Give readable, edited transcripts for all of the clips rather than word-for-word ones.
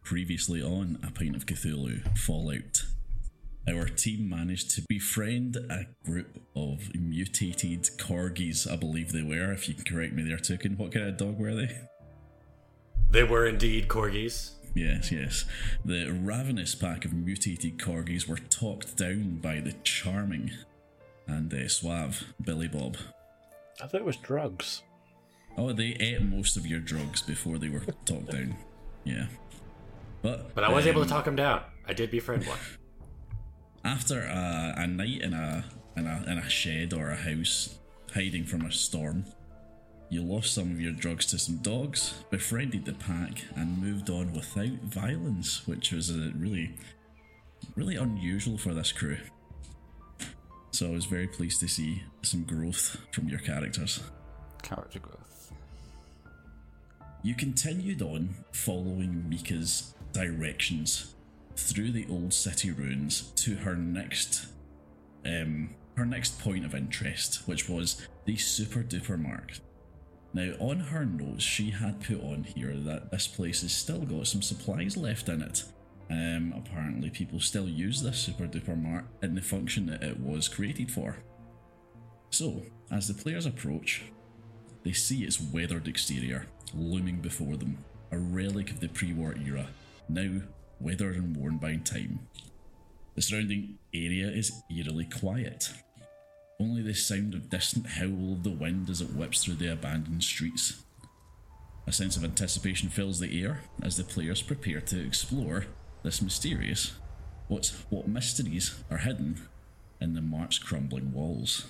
Previously on A Pint of Cthulhu Fallout, our team managed to befriend a group of mutated corgis, I believe they were, if you can correct me there, Tukin. What kind of dog were they? They were indeed corgis. Yes. The ravenous pack of mutated corgis were talked down by the charming and suave Billy Bob. I thought it was drugs. Oh, they ate most of your drugs before they were talked down. Yeah. But I was able to talk him down. I did befriend one. After a night in a shed or a house, hiding from a storm, you lost some of your drugs to some dogs, befriended the pack, and moved on without violence, which was really, really unusual for this crew. So I was very pleased to see some growth from your characters. Character growth. You continued on following Mika's directions through the old city ruins to her next point of interest, which was the Super Duper Mart. Now, on her notes, she had put on here that this place has still got some supplies left in it. Apparently, people still use this Super Duper Mart in the function that it was created for. So, as the players approach, they see its weathered exterior looming before them, a relic of the pre-war era, now weathered and worn by time. The surrounding area is eerily quiet. Only the sound of distant howl of the wind as it whips through the abandoned streets. A sense of anticipation fills the air as the players prepare to explore this mysterious what mysteries are hidden in the Mart's crumbling walls.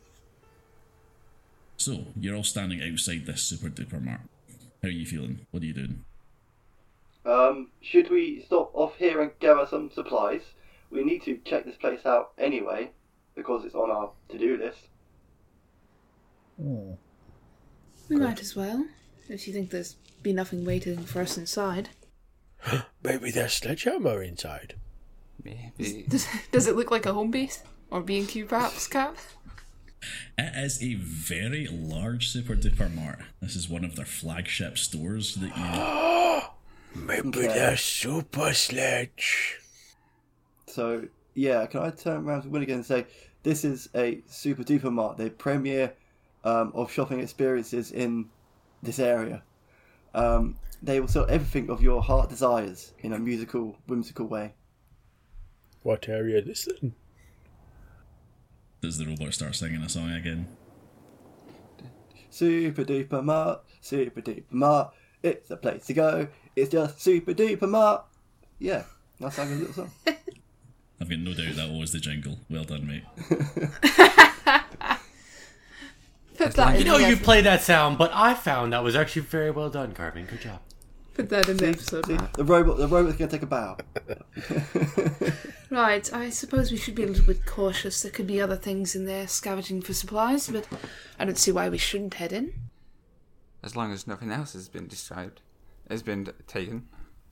So, you're all standing outside this Super Duper Mart. How are you feeling? What are you doing? Should we stop off here and gather some supplies? We need to check this place out anyway, because it's on our to-do list. We might as well, if you think there's be nothing waiting for us inside. Maybe there's sledgehammer inside. Maybe. Does it look like a home base? Or B&Q perhaps, Cap? It is a very large Super Duper Mart. This is one of their flagship stores that you... Maybe there's Super Sledge. So, yeah, can I turn around to Winnigan and say, this is a Super Duper Mart, the premiere of shopping experiences in this area. They will sell everything of your heart desires in a musical, whimsical way. What area is this in? Does the robot start singing a song again? Super Duper Mart, it's the place to go. It's just Super Duper Mart. Yeah, that's like a little song. I've got no doubt that was the jingle. Well done, mate. Put that in You played that sound, but I found that was actually very well done, Carmen. Good job. Put that in the episode. See, the robot's going to take a bow. Right, I suppose we should be a little bit cautious. There could be other things in there scavenging for supplies, but I don't see why we shouldn't head in. As long as nothing else has been described. Has been taken.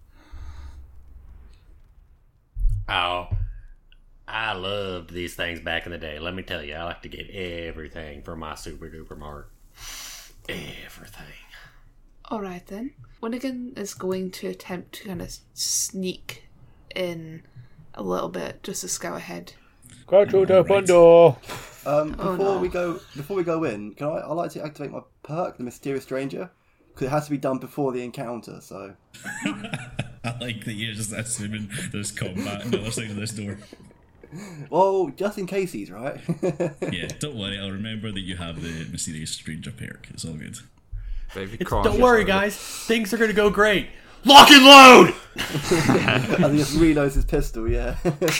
Oh, I loved these things back in the day. Let me tell you, I like to get everything from my Super Duper Mart. Everything. Alright then. Winnigan is going to attempt to kind of sneak in a little bit, just to scout ahead. Go through the open door. Before we go in, I like to activate my perk, the Mysterious Stranger, because it has to be done before the encounter. So I like that you're just assuming there's combat on the other side of this door. Well, just in case he's right. Yeah, don't worry. I'll remember that you have the Mysterious Stranger perk. It's all good. Don't worry, guys. Things are going to go great. Lock and load! And he just reloads his pistol, yeah.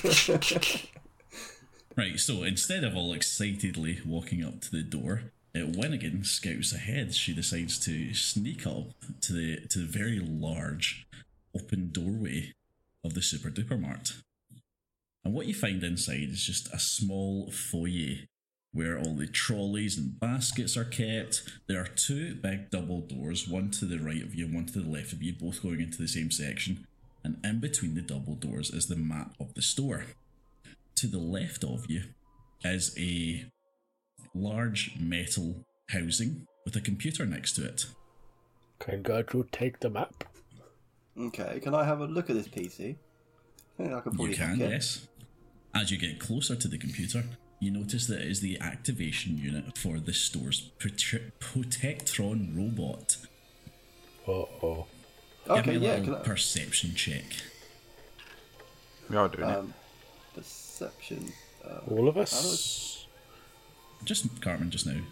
Right, so instead of all excitedly walking up to the door, Winnigan scouts ahead. She decides to sneak up to the very large open doorway of the Super Duper Mart. And what you find inside is just a small foyer where all the trolleys and baskets are kept. There are two big double doors, one to the right of you and one to the left of you, both going into the same section. And in between the double doors is the map of the store. To the left of you is a large metal housing with a computer next to it. Can Gertrude take the map? Okay, can I have a look at this PC? I think I can probably You can, hack it. yes. As you get closer to the computer, you notice that it is the activation unit for the store's Protectron robot. Uh-oh. Give Okay, me a yeah, little can I... perception check. We are doing it. Perception. All of us? Just Cartman just now.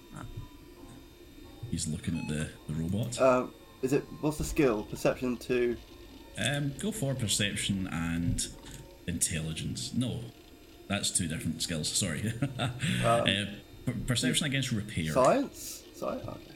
He's looking at the robot. Is it... What's the skill? Perception to... Go for perception and intelligence. No, that's two different skills. Sorry. Perception against repair. Science? Science? Okay.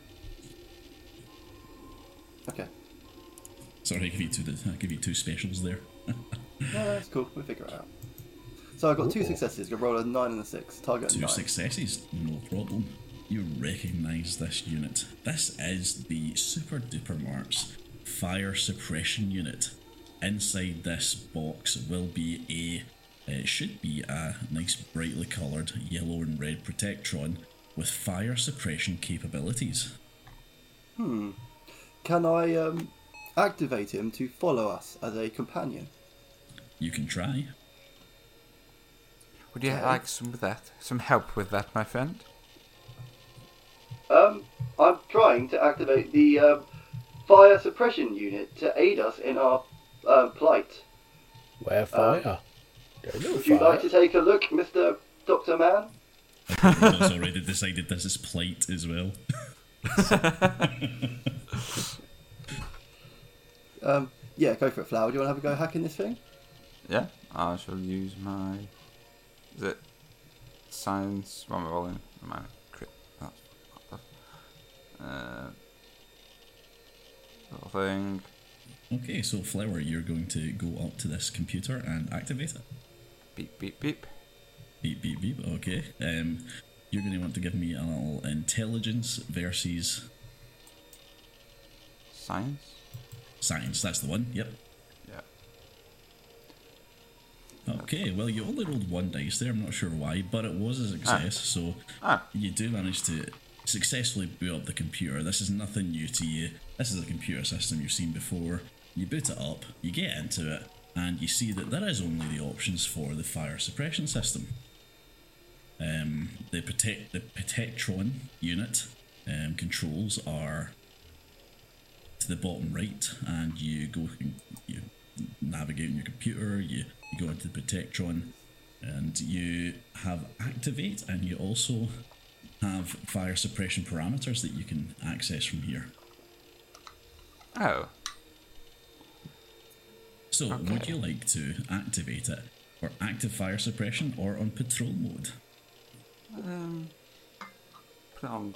Okay. Sorry, I give you two specials there. No, that's cool. We'll figure it out. So I've got two successes. Got roll a 9 and a 6. Target a 9. Two successes, no problem. You recognise this unit. This is the Super Duper Marks Fire Suppression Unit. Inside this box will be it should be a nice brightly coloured yellow and red Protectron with fire suppression capabilities. Can I activate him to follow us as a companion? You can try. Would you like some help with that, my friend? I'm trying to activate the fire suppression unit to aid us in our plight. Where fire? There's no Would you fire. like to take a look, Mr. Dr. Man? I've already decided this is plight as well. Yeah, go for it, Flower. Do you want to have a go hacking this thing? Yeah, I shall use my... Is it science? What am I rolling? My crit... little thing. Okay, so Flower, you're going to go up to this computer and activate it. Beep, beep, beep. Beep, beep, beep. Okay. You're going to want to give me a little intelligence versus Science? science. That's the one. Yep. Yeah. Okay, well, you only rolled one dice there. I'm not sure why, but it was a success. So you do manage to successfully boot up the computer. This is nothing new to you. This is a computer system you've seen before. You boot it up, you get into it, and you see that there is only the options for the fire suppression system. The Protectron unit controls are to the bottom right, and you navigate on your computer, you go into the Protectron, and you have activate, and you also have fire suppression parameters that you can access from here. Oh. So, would you like to activate it for active fire suppression or on patrol mode? Put it on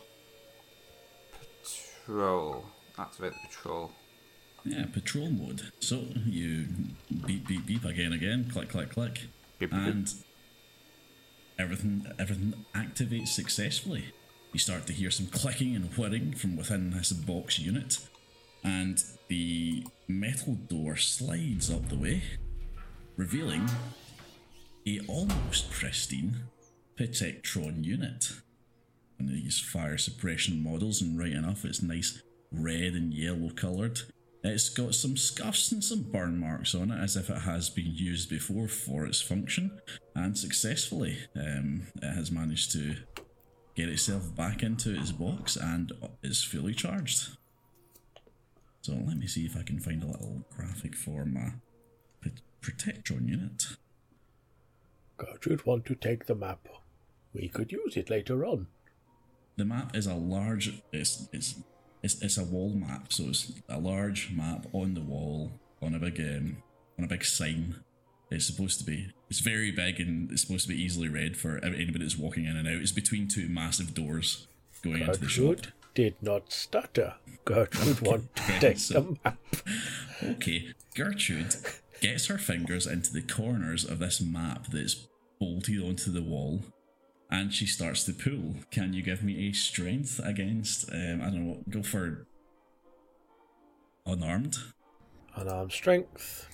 patrol. Activate the patrol. Yeah, patrol mode. So, you beep, beep, beep again, click, click, click, Beep, beep, and everything activates successfully. You start to hear some clicking and whirring from within this box unit, and the metal door slides up the way, revealing a almost pristine Protectron unit. And these fire suppression models, and right enough, it's nice red and yellow coloured. It's got some scuffs and some burn marks on it, as if it has been used before for its function, and successfully it has managed to get itself back into its box and is fully charged. So let me see if I can find a little graphic for my Protectron unit. Gertrude want to take the map. We could use it later on. The map is a large. It's a wall map, so it's a large map on the wall on a big sign. It's supposed to be. It's very big and it's supposed to be easily read for anybody that's walking in and out. It's between two massive doors going into the shop. Gertrude did not stutter. Gertrude want to take the map. Okay, Gertrude gets her fingers into the corners of this map that's bolted onto the wall, and she starts to pull. Can you give me a strength against, I don't know, go for unarmed? Unarmed strength.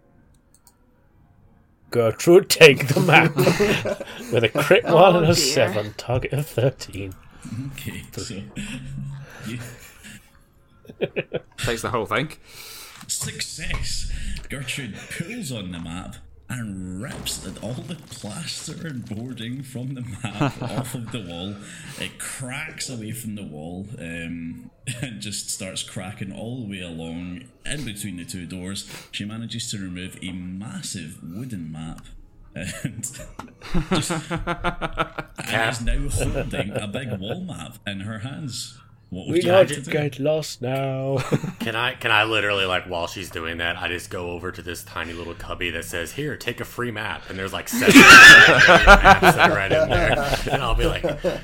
Gertrude take the map. With a crit 1 and a dear. 7, target of 13. Okay, so Takes the whole thing. Success! Gertrude pulls on the map and rips all the plaster and boarding from the map off of the wall. It cracks away from the wall and just starts cracking all the way along in between the two doors. She manages to remove a massive wooden map and just and is now holding a big wall map in her hands. What would We you like not to do? get lost now. Can I literally, like, while she's doing that, I just go over to this tiny little cubby that says, "Here, take a free map," and there's like 7 maps that are right in there, and I'll be like,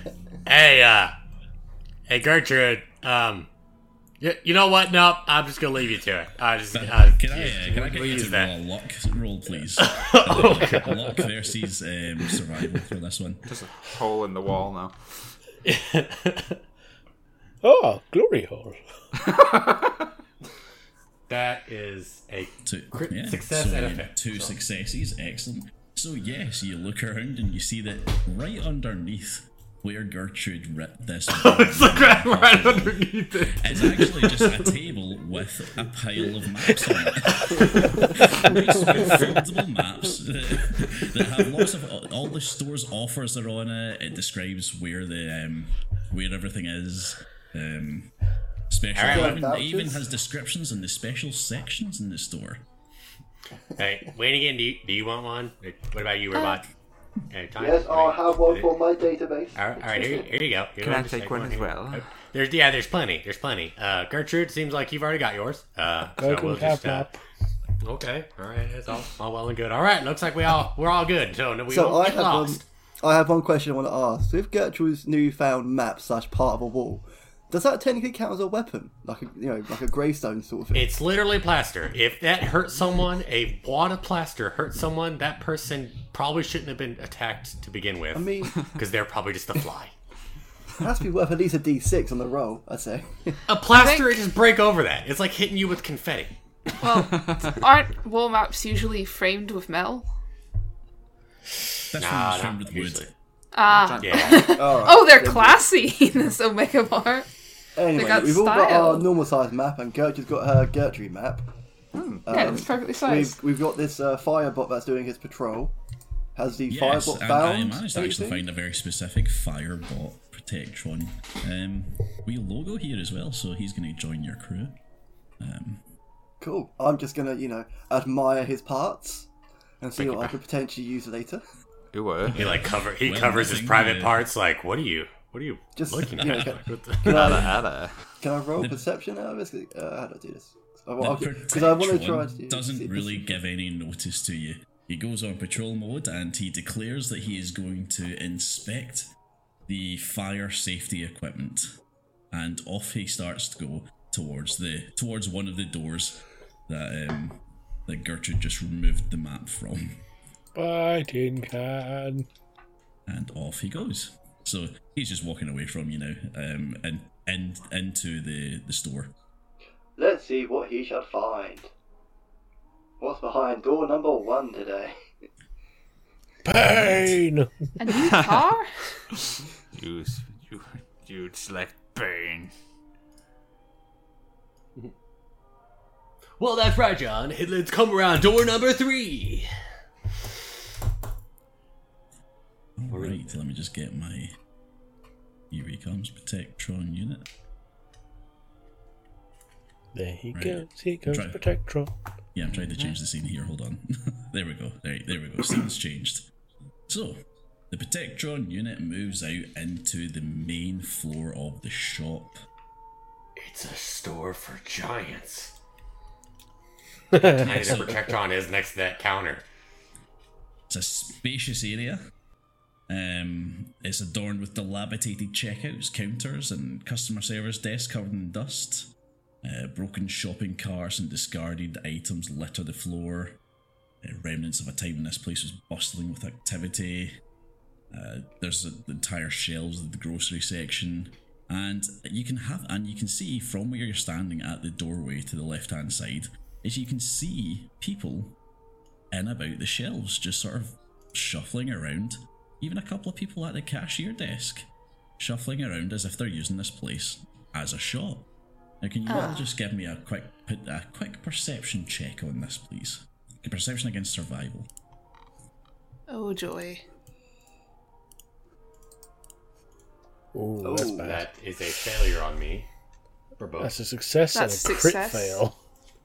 "Hey, Gertrude, you know what? Nope, I'm just gonna leave you to it. Can I get you to roll a luck roll, please? Luck versus survival for this one. Just a hole in the wall now. Oh, glory hole. That is a Two, success and a fail. Two successes, excellent. So yes, you look around and you see that right underneath where Gertrude ripped this It's like right underneath it. it's actually just a table with a pile of maps on it. Nice foldable maps that have lots of all the store's offers are on it. It describes where the where everything is. Special. Alright, It even has descriptions in the special sections in the store. Hey, Wayne again, do you want one? What about you, Robot? Hey, Tom? Yes, I'll have one for my database. All right, here you go. Can I take one as well? There's plenty. Gertrude, seems like you've already got yours. Go So to we'll the just, map. okay, all right, that's all well and good. All right, looks like we're all good. So we So won't I get have lost. I have one question I want to ask. So if Gertrude's newfound map / part of a wall, does that technically count as a weapon, like a gravestone sort of thing? It's literally plaster. If that hurts someone, a wad of plaster hurts someone, that person probably shouldn't have been attacked to begin with. I mean, because they're probably just a fly. it has to be worth at least a D6 on the roll, I'd say. A plaster, just break over that. It's like hitting you with confetti. Well, aren't wall maps usually framed with metal? This Nah, one was not framed with usually. wood. Ah. Yeah. Oh, they're classy in this Omega Mart. Anyway, got we've all got style. our normal size map, and Gertrude's got her Gertrude map. Yeah, it's perfectly sized. We've got this firebot that's doing his patrol. Has the Yes, firebot and found I managed to actually anything? find a very specific Firebot Protectron. Wee logo here as well, so he's going to join your crew. Cool. I'm just gonna, admire his parts and see what I could potentially use later. Who were? He Well, covers his nothing, private yeah. parts. Like, what are you Just looking you know, at? can I Ada. roll perception out of this? How do I do this? The Because I want to try Protectron to doesn't really give any notice to you. He goes on patrol mode and he declares that he is going to inspect the fire safety equipment, and off he starts to go towards one of the doors that Gertrude just removed the map from, Fighting can. and off he goes. So he's just walking away from you now, and into the store. Let's see what he shall find. What's behind door number 1 today? Pain! A new car? You select pain. Well, that's right, John. Let's come around door number 3. Alright, let me just get my Erecoms Protectron unit. There he Right. goes, he goes, Try- Protectron. Yeah, I'm trying to change the scene here. Hold on. There we go. There we go. Scene's changed. So, the Protectron unit moves out into the main floor of the shop. It's a store for giants. Tiny the Protectron is next to that counter. It's a spacious area. It's adorned with dilapidated checkouts, counters, and customer service desks covered in dust. Broken shopping carts and discarded items litter the floor. Remnants of a time when this place was bustling with activity. There's the entire shelves of the grocery section, and you can see from where you're standing at the doorway to the left-hand side, is you can see people in about the shelves, just sort of shuffling around. Even a couple of people at the cashier desk, shuffling around as if they're using this place as a shop. Now, can you all just give me a quick perception check on this, please? A perception against survival. Oh, joy. Ooh, that's bad. That is a failure on me. For both. That's a success That's and a crit success. fail.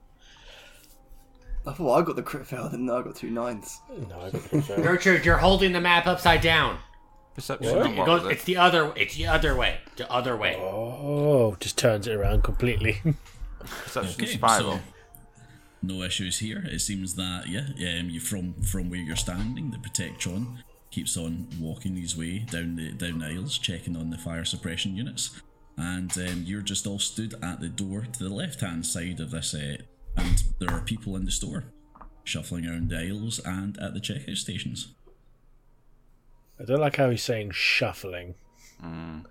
I thought I got the crit fail, then I got 2 9s. No, I got a crit fail. Gertrude, you're holding the map upside down. Perception. What? And It what goes, was it's the other way. The other way. Oh, just turns it around completely. Perception Okay, survival. so no issues here. It seems that you from where you're standing, the Protectron keeps on walking his way down the aisles, checking on the fire suppression units, and you're just all stood at the door to the left-hand side of this, and there are people in the store, shuffling around the aisles and at the checkout stations. I don't like how he's saying shuffling. Can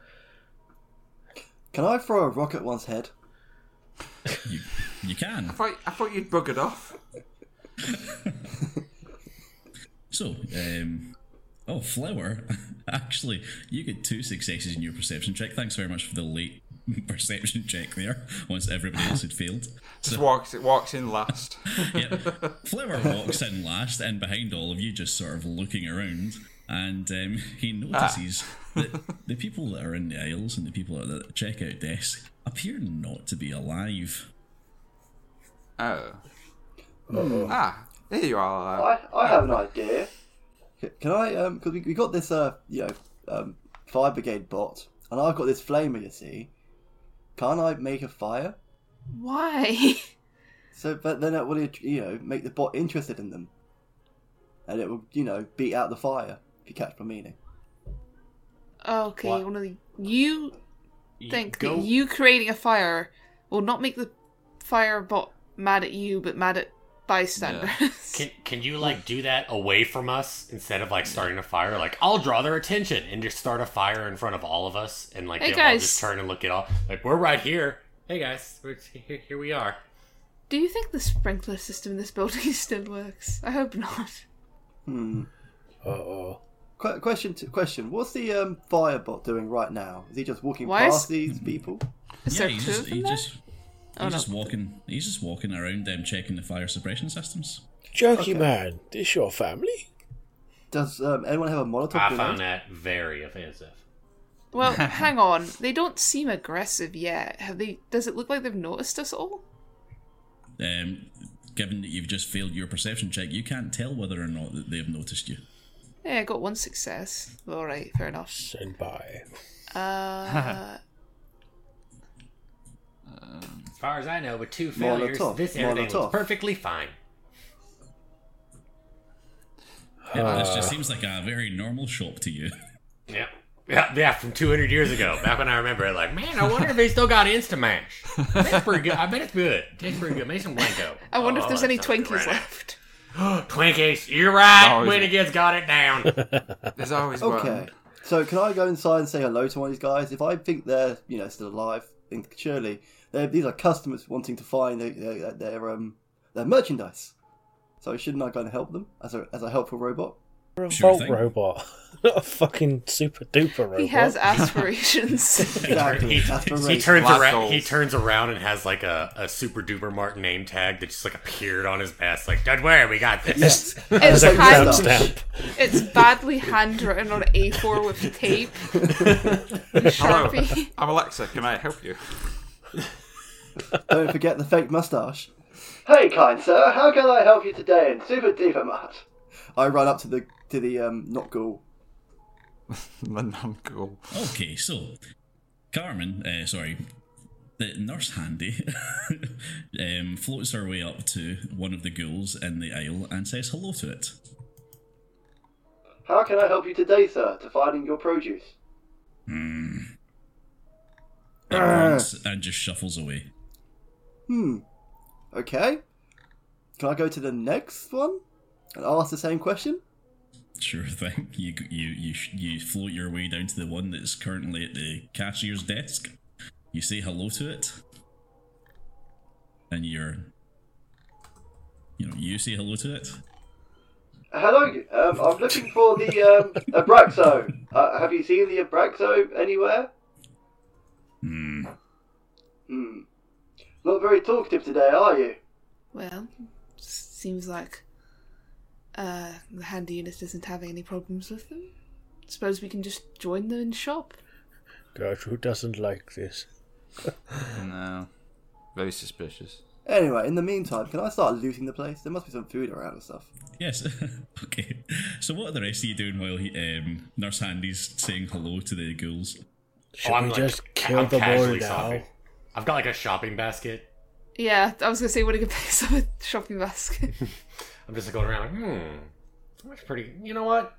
I throw a rock at one's head? You can. I thought you'd buggered off. So, Flower, actually, you get 2 successes in your perception check. Thanks very much for the late perception check there, once everybody else had failed. Just walks in last. Yeah. Flower walks in last, and behind all of you, just sort of looking around, and he notices that the people that are in the aisles and the people at the checkout desk appear not to be alive. Oh. Here you are. I have an idea. Can I, because we got this, fire brigade bot, and I've got this flamer, you see. Can't I make a fire? Why? So, but then it will, make the bot interested in them. And it will, beat out the fire, if you catch my meaning. Okay, What? one of the... You think Go- that you creating a fire will not make the fire bot mad at you, but mad at bystanders. Can you do that away from us instead of starting a fire? I'll draw their attention and just start a fire in front of all of us, and Hey, they'll all guys. just turn and look at all we're right here. Hey guys, here we are. Do you think the sprinkler system in this building still works? I hope not. Uh-oh. Question. What's the fire bot doing right now? Is he just walking Why is- past these people? Is there he's two just, of them he there? just he's just walking. He's just walking around them, checking the fire suppression systems. Jokey man, this your family? Does anyone have a Molotov I grenade? found that very offensive. Well, hang on. They don't seem aggressive yet. Have they? Does it look like they've noticed us all? Given that you've just failed your perception check, you can't tell whether or not that they've noticed you. Yeah, I got 1 success. All right, fair enough. Send by. As far as I know, with 2 failures, Molotov. everything Molotov. looks perfectly fine. Yeah, this just seems like a very normal shop to you. Yeah, from 200 years ago. Back when I remember it, man, I wonder if they still got Instamash. That's pretty good. I bet it's good. Tastes pretty good. Make some Blanco. I wonder if there's that any sounds good Twinkies right left. now. Twinkies, you're right. Always- Winnigan's got it down. There's always one. Okay. So can I go inside and say hello to one of these guys? If I think they're, still alive, then surely these are customers wanting to find their merchandise. So shouldn't I go and help them as a helpful robot? You're a Sure Volt thing. robot. Not a fucking super duper robot. He has aspirations. Exactly. He Aspiration. turns Black around. goals. He turns around and has a super duper Mark name tag that just appeared on his vest. Don't worry, we got this. It's like hand, that. stamp. it's badly handwritten on A4 with tape. Sharpie. I'm Alexa. Can I help you? Don't forget the fake mustache. Hey, kind sir, how can I help you today in Super Duper Mart? I run up to the not ghoul. The non-cool. Okay, so Carmen, the nurse Handy, floats her way up to one of the ghouls in the aisle and says hello to it. How can I help you today, sir, to finding your produce? It grunts and just shuffles away. Okay. Can I go to the next one and ask the same question? Sure thing. You float your way down to the one that's currently at the cashier's desk. You say hello to it, and you say hello to it. Hello, I'm looking for the Abraxo. Have you seen the Abraxo anywhere? Not very talkative today, are you? Well, seems like the handy unit isn't having any problems with them. Suppose we can just join them in shop. Gertrude doesn't like this. No. Very suspicious. Anyway, in the meantime, can I start looting the place? There must be some food around and stuff. Yes. Okay. So what are the rest of you doing while Nurse Handy's saying hello to the ghouls? Should we just kill them all now? shopping. I've got like a shopping basket. Yeah, I was gonna say, Winnigan picks up a shopping basket. I'm just going around like, that's pretty. You know what?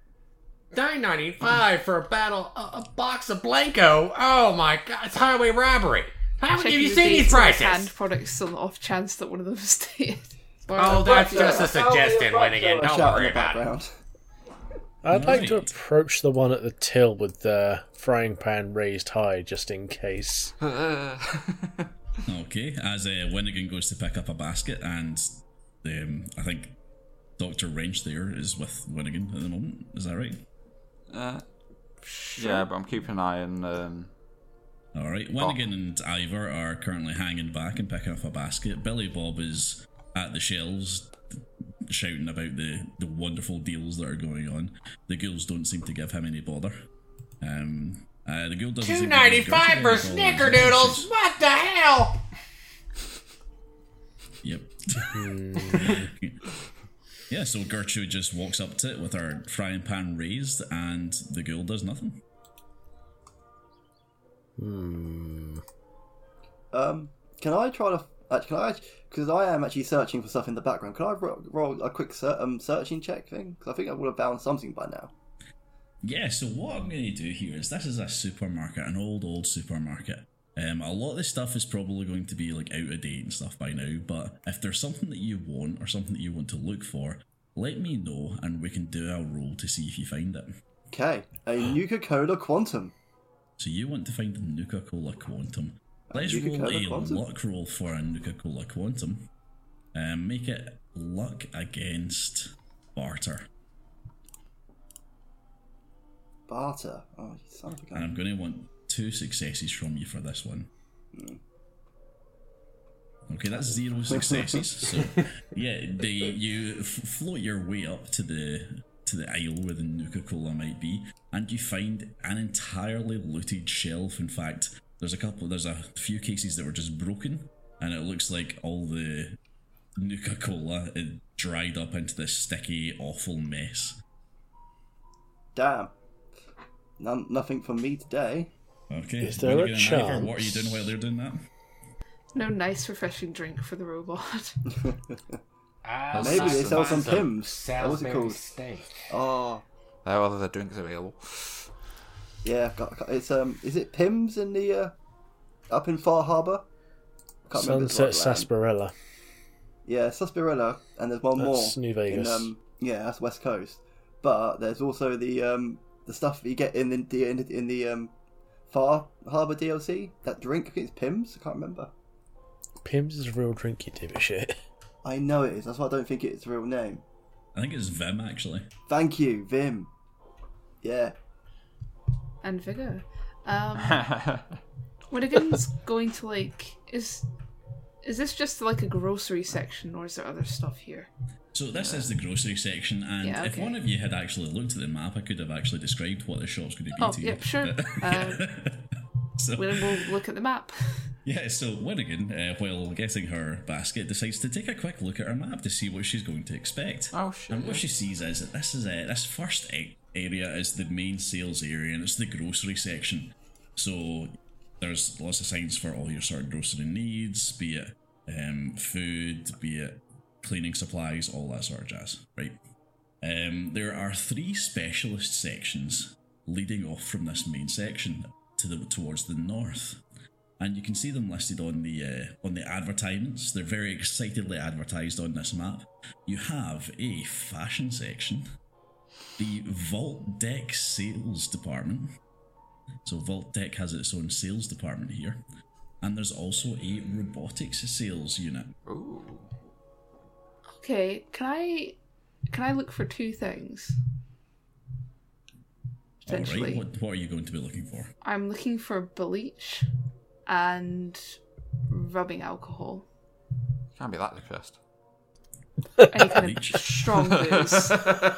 $9.95 for a box of Blanco. Oh my god, it's highway robbery. How have you seen these prices? Canned products on the off chance that one of them stayed. Oh, that's just a suggestion, Winnigan. Don't Shout in worry the about it. background. I'd like to Right. approach the one at the till with the frying pan raised high, just in case. Okay, as Winnigan goes to pick up a basket, and I think Dr. Wrench there is with Winnigan at the moment. Is that right? Yeah, but I'm keeping an eye on. All right. Winnigan and Ivor are currently hanging back and picking up a basket. Billy Bob is at the shelves shouting about the wonderful deals that are going on. The ghouls don't seem to give him any bother. The ghoul doesn't seem to give $2.95 for Gertrude any bother. snickerdoodles. What the hell? Yep. Yeah, so Gertrude just walks up to it with her frying pan raised, and the ghoul does nothing. Can I try to... Can I... Because I am actually searching for stuff in the background. Can I roll a quick searching check thing? Because I think I would have found something by now. Yeah, so what I'm going to do here is this is a supermarket, an old supermarket. A lot of this stuff is probably going to be like out of date and stuff by now, but if there's something that you want or something that you want to look for, let me know and we can do a roll to see if you find it. Okay, a Nuka-Cola Quantum. So you want to find the Nuka-Cola Quantum. Let's roll Nuka-Cola a Quantum? luck roll for a Nuka-Cola Quantum. Make it luck against barter. Barter. Oh, you son of a And gun. I'm going to want 2 successes from you for this one. Okay, that's 0 successes. So, yeah, you float your way up to the aisle where the Nuka-Cola might be, and you find an entirely looted shelf. In fact, there's a few cases that were just broken, and it looks like all the Nuka-Cola is dried up into this sticky, awful mess. Damn. Nothing from me today. Okay, Is there a Winnigan and Ivor, chance? what are you doing while they're doing that? No nice, refreshing drink for the robot. Maybe they sell some Pims. What's it called? Steak. Oh, There are other drinks available. yeah. It's Is it Pims in the up in Far Harbour? I can't remember. Sunset the right land. Sarsaparilla. Yeah, Sarsaparilla, and there's one more. That's New Vegas. Yeah, that's West Coast. But there's also the stuff that you get in the Far Harbour DLC. That drink, I think it's Pims. I can't remember. Pims is a real drink, you dipshit. I know it is. That's why I don't think it's a real name. I think it's Vim, actually. Thank you, Vim. Yeah. And Vigor. Winnigan's going to is this just like a grocery section, or is there other stuff here? So this is the grocery section, and Yeah, if okay. one of you had actually looked at the map, I could have actually described what the shop's going to be Oh, to you. yep, sure. So, We'll look at the map. yeah, so Winnigan, while getting her basket, decides to take a quick look at her map to see what she's going to expect. Oh, shit. And what she sees is that this first area is the main sales area, and it's the grocery section. So there's lots of signs for all your sort of grocery needs, be it food, be it cleaning supplies, all that sort of jazz, right? There are 3 specialist sections leading off from this main section towards the north, and you can see them listed on the advertisements. They're very excitedly advertised on this map. You have a fashion section, the Vault Deck sales department. So Vault Deck has its own sales department here, and there's also a robotics sales unit. Ooh. Okay, can I look for 2 things? Potentially. Alright, what are you going to be looking for? I'm looking for bleach and rubbing alcohol. Can't be that depressed. Any kind Bleach. of strong booze.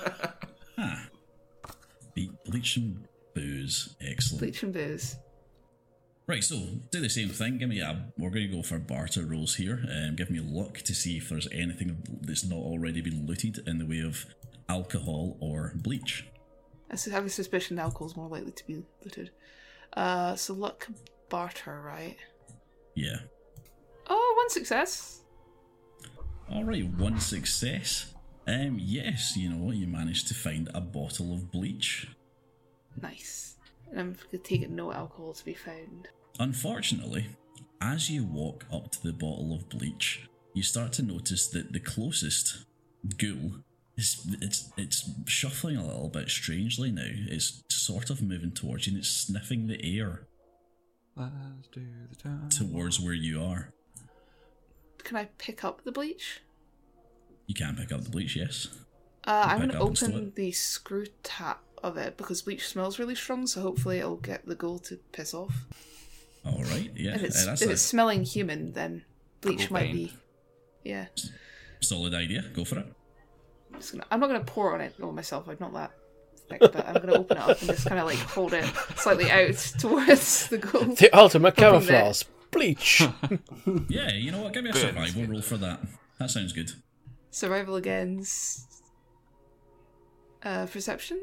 Bleach and booze. Excellent. Bleach and booze. Right, so do the same thing. We're going to go for barter rolls here. Give me luck to see if there's anything that's not already been looted in the way of alcohol or bleach. I have a suspicion alcohol's more likely to be looted. So luck barter, right? Yeah. Oh, 1 success. All right, 1 success. Yes, you know what? You managed to find a bottle of bleach. Nice. And I'm going to take it no alcohol to be found. Unfortunately, as you walk up to the bottle of bleach, you start to notice that the closest ghoul it's shuffling a little bit strangely now. It's sort of moving towards you and it's sniffing the air Let's do the time. towards where you are. Can I pick up the bleach? You can pick up the bleach, yes. I'm Pick going to up and stow open it. the screw tap of it because bleach smells really strong, so hopefully it'll get the ghoul to piss off. All right, yeah. If it's, That's if a it's smelling human, then bleach Ghoul might bane. be... Yeah. solid idea. Go for it. I'm not going to pour on it on myself, I'm not that thick, but I'm going to open it up and just kind of like hold it slightly out towards the ghoul. The ultimate Hoping that- camouflage. Bleach. Yeah, you know what? Give me a Burns, survival yeah. roll for that. That sounds good. Survival against... perception?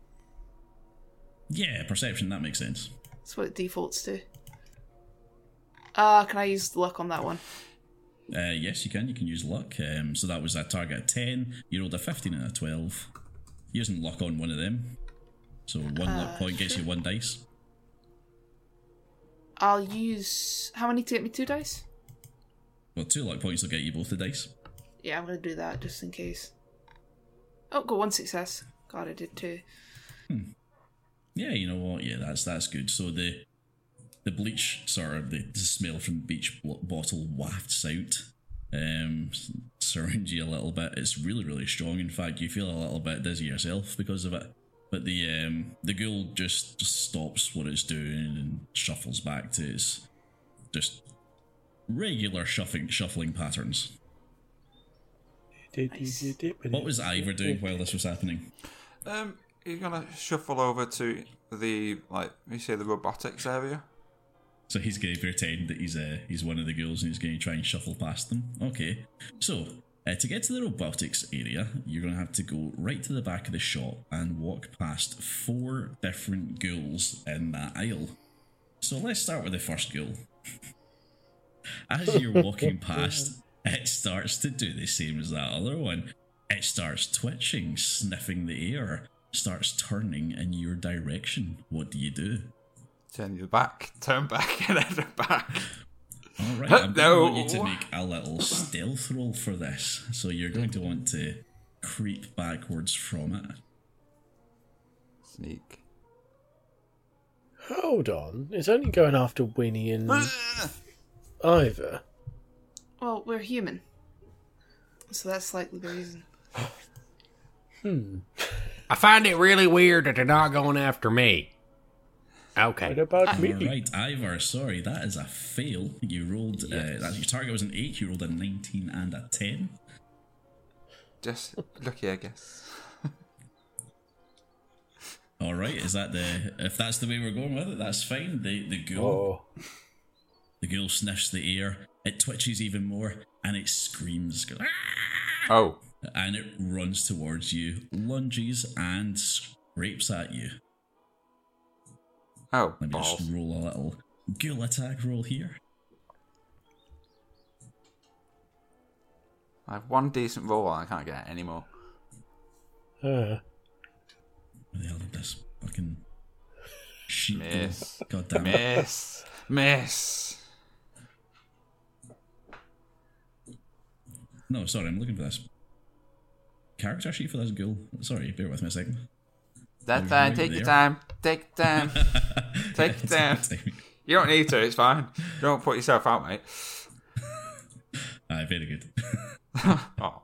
Yeah, perception, that makes sense. That's what it defaults to. Can I use luck on that one? Yes, you can. You can use luck. So that was a target of 10. You rolled a 15 and a 12. Using luck on one of them. So 1 luck point gets sure. you 1 dice. I'll use... How many to get me 2 dice? Well, 2 luck points will get you both the dice. Yeah, I'm going to do that just in case. Oh, got 1 success. God, I did 2. Yeah, you know what? Yeah, that's good. So the bleach, sort of the smell from the bleach bottle wafts out, surrounds you a little bit. It's really, really strong. In fact, you feel a little bit dizzy yourself because of it. But the ghoul just stops what it's doing and shuffles back to its just regular shuffling patterns. What was Ivor doing while this was happening? He's gonna shuffle over to the the robotics area. So he's going to pretend that he's one of the ghouls and he's going to try and shuffle past them. Okay. So, to get to the robotics area, you're going to have to go right to the back of the shop and walk past 4 different ghouls in that aisle. So let's start with the first ghoul. As you're walking past, it starts to do the same as that other one. It starts twitching, sniffing the air, starts turning in your direction. What do you do? Turn back, and head back. Alright, I'm going to want you No. to make a little stealth roll for this. So you're going to want to creep backwards from it. Sneak. Hold on. It's only going after Winnie and Ivor. Well, we're human. So that's likely the reason. I find it really weird that they're not going after me. Okay. What about me? Alright, Ivor, sorry, that is a fail. You rolled, your target was an 8, you rolled a 19 and a 10. Just lucky, I guess. Alright, is that if that's the way we're going with it, that's fine. The ghoul. Oh. The ghoul sniffs the air, it twitches even more, and it screams. Goes, "Ah!" Oh. And it runs towards you, lunges, and scrapes at you. Oh, Let me balls. just roll a little ghoul attack roll here. I have 1 decent roll and I can't get it anymore. Where the hell did this fucking sheet go? Miss. God damn it. Miss. No, sorry, I'm looking for this character sheet for this ghoul. Sorry, bear with me a second. That's Maybe fine. right Take your there. time. Take your time. Take your time. You don't need to. It's fine. Don't put yourself out, mate. Aye, very good. Oh.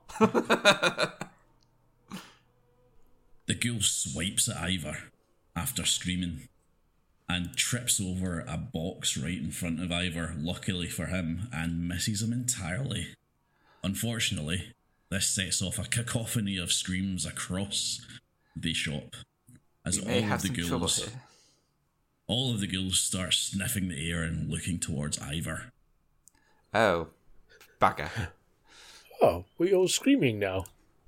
The ghoul swipes at Ivor after screaming. and trips over a box right in front of Ivor, luckily for him, and misses him entirely. Unfortunately, this sets off a cacophony of screams across the shop as We may have some trouble ghouls, here. all of the ghouls start sniffing the air and looking towards Ivor. Oh, bugger. Oh, we all screaming now.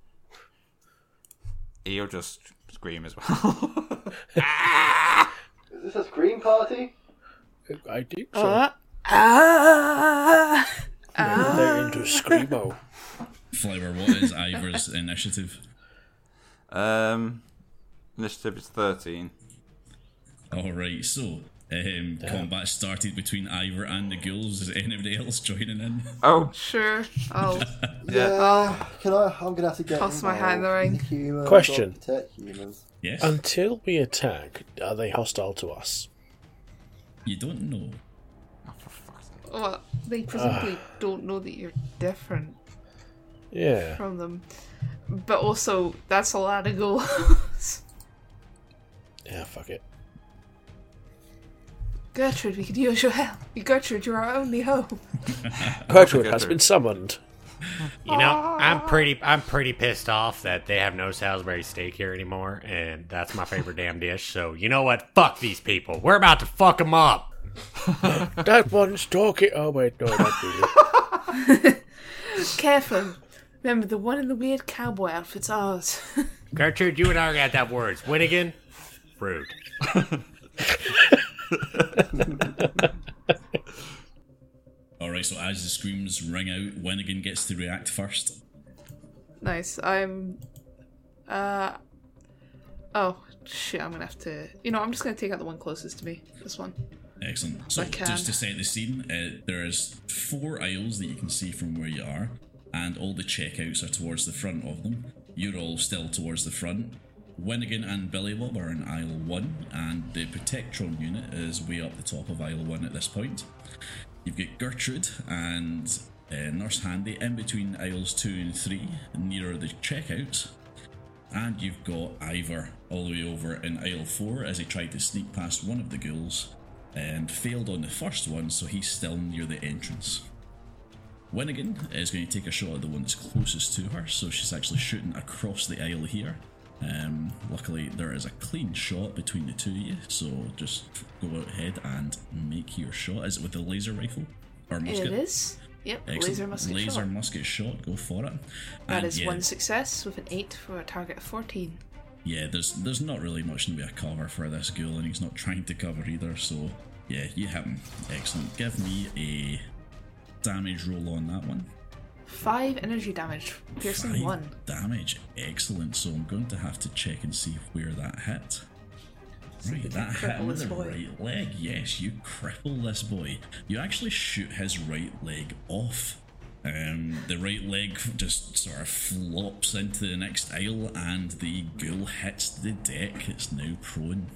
He'll just scream as well. Is this a scream party? I think so. Maybe they're into screamo. Flower, what is Ivor's initiative? Initiative is 13. Alright, so combat started between Ivor and the ghouls. Is anybody else joining in? Oh, Sure. I'll Yeah. I'm gonna have to get Toss my hat in the involved. ring. Humans, Question. gotta protect humans. Yes? Until we attack, are they hostile to us? You don't know. oh, for fuck's sake. Well, they presumably don't know that you're different Yeah. from them. But also, that's a lot of goals. Yeah, fuck it. Gertrude, we could use your help. Gertrude, you're our only hope. Gertrude has been summoned. You know, I'm pretty pissed off that they have no Salisbury steak here anymore, and that's my favorite damn dish. So you know what? Fuck these people. We're about to fuck them up. That one's talking. Oh, wait, no, not really. Careful. Remember, the one in the weird cowboy outfit's ours. Gertrude, you and I are gonna have words. Winnigan, rude. Alright, so as the screams ring out, Winnigan gets to react first. Nice. I'm... Oh, shit, I'm gonna have to... I'm just gonna take out the one closest to me. This one. Excellent. So, I can. just to set the scene, there's 4 aisles that you can see from where you are, and all the checkouts are towards the front of them. You're all still towards the front. Winnigan and Billy Bob are in aisle 1, and the Protectron unit is way up the top of aisle 1 at this point. You've got Gertrude and Nurse Handy in between aisles 2 and 3, nearer the checkouts. And you've got Ivor all the way over in aisle 4 as he tried to sneak past one of the ghouls and failed on the first one, so he's still near the entrance. Winnigan is going to take a shot at the one that's closest to her, so she's actually shooting across the aisle here. Luckily there is a clean shot between the two of you, so just go ahead and make your shot. Is it with the laser rifle? Or musket? It is. Yep, Excellent. laser musket Laser shot. musket shot, go for it. That And is yeah, 1 success with an 8 for a target of 14. Yeah, there's not really much in the way of cover for this ghoul, and he's not trying to cover either, so yeah, you hit him. Excellent. Give me a damage roll on that one. 5 energy damage, piercing 5 1. damage. Excellent. So I'm going to have to check and see where that hit. Right, that hit him cripple with this the boy. right leg. Yes, you cripple this boy. You actually shoot his right leg off. The right leg just sort of flops into the next aisle, and the ghoul hits the deck. It's now prone.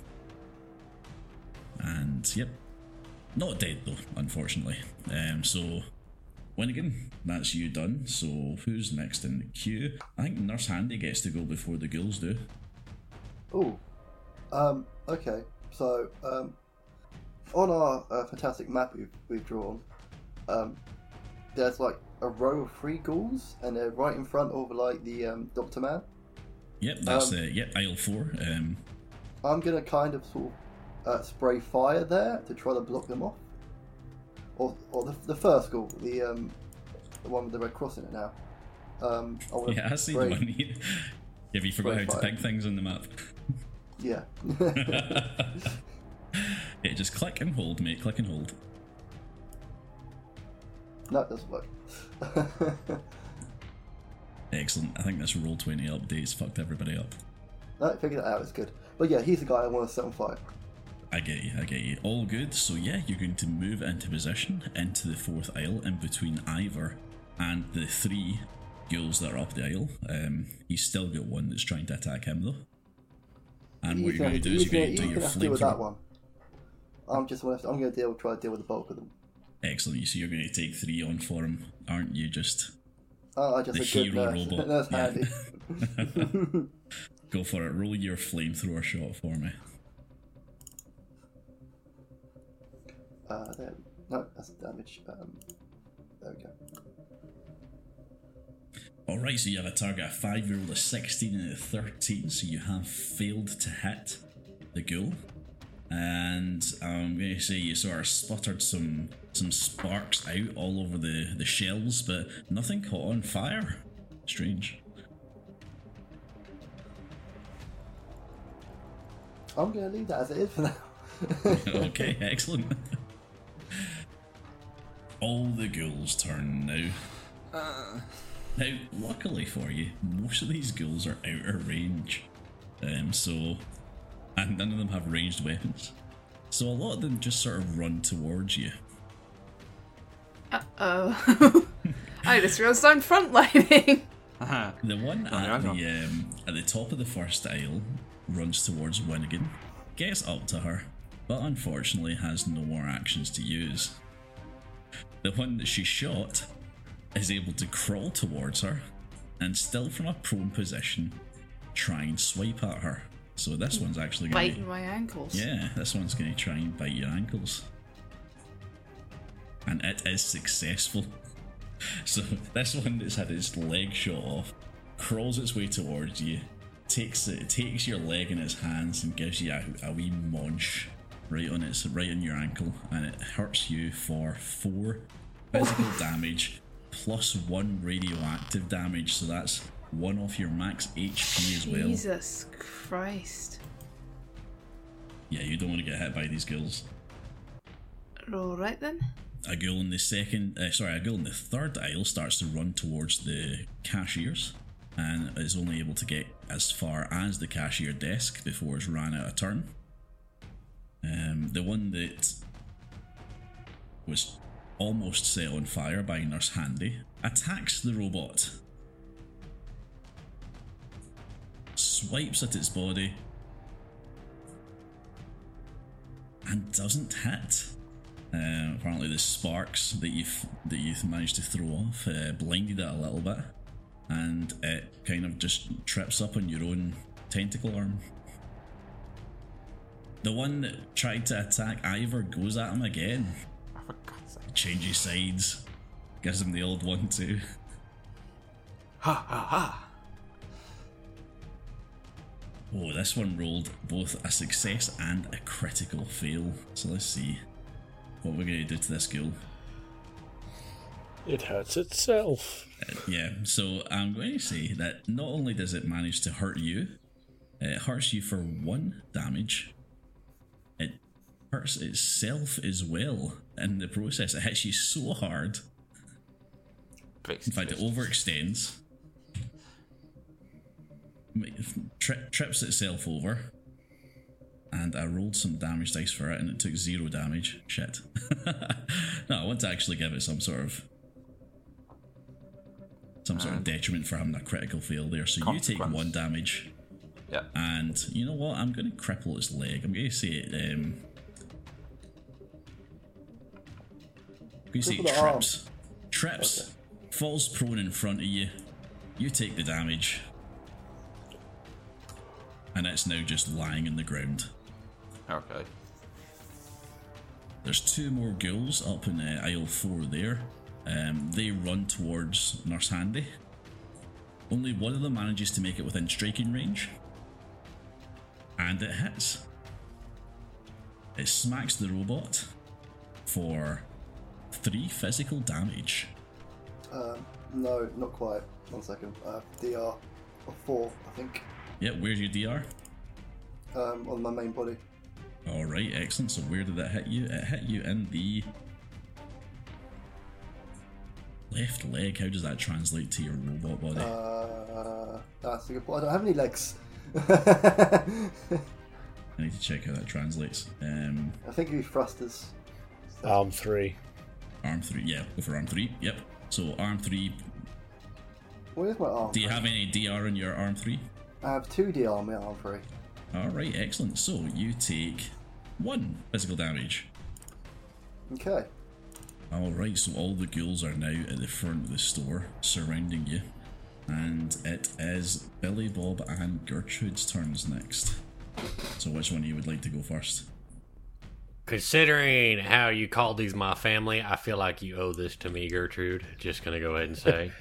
And yep, not dead though, unfortunately. So Winnigan, that's you done. So who's next in the queue? I think Nurse Handy gets to go before the ghouls do. Ooh. Okay. So, on our fantastic map we've drawn, there's like a row of 3 ghouls, and they're right in front of like the Doctor Man. Yep, that's aisle 4. I'm gonna kind of sort of spray fire there to try to block them off. Or the first ghoul, the one with the red cross in it now. I wanna Yeah, I see the spray- one. Have you forgot how to fire. pick things on the map? Yeah. Yeah, just click and hold, mate. Click and hold. No, it doesn't work. Excellent. I think this Roll20 update's fucked everybody up. No, figured it out. It's good. But yeah, he's the guy I want to set on fire. I get you. All good. So yeah, you're going to move into position into the 4th aisle in between Ivor and the 3 ghouls that are up the aisle. He's still got one that's trying to attack him though. And what you're going to do is you're going to do your have to deal with that flamethrower. one. I'm going to try to deal with the bulk of them. Excellent. So you're going to take 3 on for him, aren't you? Just Oh, I just the a good hero nurse. robot. That's Yeah. handy. Go for it. Roll your flamethrower shot for me. There. No, that's damage. There we go. Alright, so you have a target of 5, you rolled a 16 and a 13, so you have failed to hit the ghoul. And I'm going to say you sort of sputtered some sparks out all over the shells, but nothing caught on fire. Strange. I'm going to leave that as it is for now. Okay, excellent. All the ghouls turn now. Now, luckily for you, most of these ghouls are out of range. And none of them have ranged weapons. So a lot of them just sort of run towards you. Uh-oh. I just realised I'm frontlining. The one at the top of the first aisle runs towards Winnigan, gets up to her, but unfortunately has no more actions to use. The one that she shot is able to crawl towards her, and still from a prone position, try and swipe at her. So this one's actually going to... Biting my ankles. Yeah, this one's going to try and bite your ankles. And it is successful. So this one that's had its leg shot off crawls its way towards you, takes your leg in its hands and gives you a wee munch right on your ankle, and it hurts you for 4 physical damage plus 1 radioactive damage. So that's 1 off your max HP as well. Jesus Christ. Yeah, you don't want to get hit by these ghouls. Alright then. A ghoul in the third aisle starts to run towards the cashiers and is only able to get as far as the cashier desk before it's ran out of turn. The one that was almost set on fire by Nurse Handy attacks the robot, swipes at its body, and doesn't hit. Apparently the sparks that you've managed to throw off blinded it a little bit, and it kind of just trips up on your own tentacle arm. The one that tried to attack Ivor goes at him again. For God's sake. Changes sides. Gives him the old 1-2. Ha ha ha. Oh, this one rolled both a success and a critical fail. So let's see what we're going to do to this ghoul. It hurts itself. Yeah, so I'm going to say that not only does it manage to hurt you, it hurts you for 1 damage. It hurts itself as well in the process. It hits you so hard. In fact, it overextends. Trips itself over. And I rolled some damage dice for it and it took 0 damage. Shit. No, I want to actually give it some sort of detriment for having a critical fail there. So you take 1 damage. Yeah. And you know what? I'm going to cripple its leg. I'm going to say it. I'm going to say it trips. Trips. Okay. Falls prone in front of you. You take the damage. And it's now just lying in the ground. Okay. There's 2 more ghouls up in aisle 4 there. They run towards Nurse Handy. Only one of them manages to make it within striking range. And it hits. It smacks the robot for 3 physical damage. No, not quite. 1 second. DR of 4, I think. Yeah, where's your DR? On my main body. Alright, excellent. So where did that hit you? It hit you in the left leg. How does that translate to your robot body? That's a good point. I don't have any legs. I need to check how that translates. I think it'd be thrusters. Arm 3. Arm 3, yeah, go for arm 3, yep. So arm 3. Where's my arm? Do you have any DR in your arm 3? I have 2 DR on my arm 3. Alright, excellent. So you take 1 physical damage. Okay. Alright, so all the ghouls are now at the front of the store, surrounding you. And it is Billy, Bob and Gertrude's turns next. So which one of you would like to go first? Considering how you called these my family, I feel like you owe this to me, Gertrude. Just gonna go ahead and say.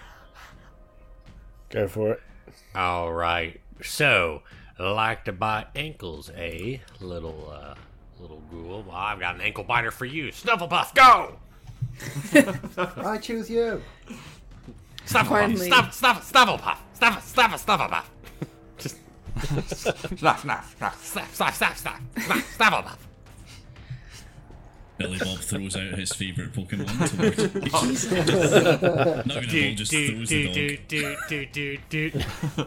Go for it. All right. So, like to bite ankles, eh? Little ghoul. Well, I've got an ankle biter for you. Snufflepuff, go! I choose you. Finally. Snufflepuff. Snufflepuff. Just Snuff, snuff, snuff. Snufflepuff. Billy Bob throws out his favourite Pokemon towards Not even a ball, just throws the dog.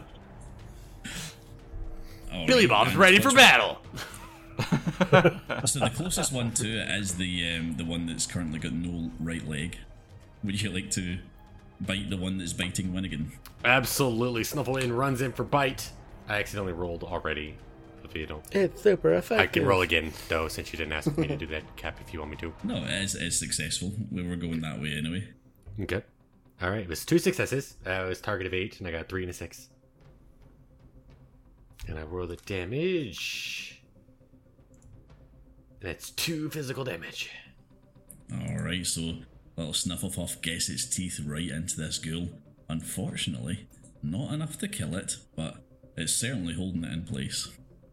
All Billy right, Bob's and ready for Squatch- battle. So the closest one to it is the one that's currently got no right leg. Would you like to bite the one that's biting Winnigan? Absolutely. Snuffle runs in for bite. I accidentally rolled already. If you don't, It's super effective. I can roll again though, since you didn't ask me to do that, Cap. If you want me to. No, it's successful. We were going that way anyway. Okay. All right. It was 2 successes. It was target of 8, and I got 3 and a 6. And I roll the damage. And it's 2 physical damage. Alright, so little Snufflepuff gets its teeth right into this ghoul. Unfortunately, not enough to kill it, but it's certainly holding it in place.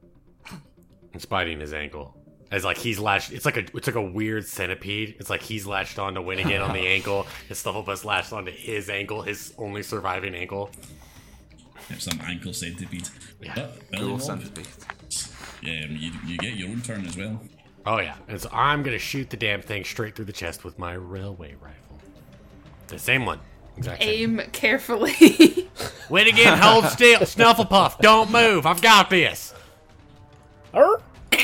It's biting his ankle. As like he's latched. It's like a weird centipede. It's like he's latched on to Winnigan on the ankle. His Snufflepuff's latched onto his ankle, his only surviving ankle. It's some ankle centipede. Yeah. But Billy Cool Bob, centipede. you get your own turn as well. Oh yeah. And so I'm gonna shoot the damn thing straight through the chest with my railway rifle. The same one. Exactly. Aim carefully. Winnigan, hold still. Snufflepuff, don't move. I've got this. Arr!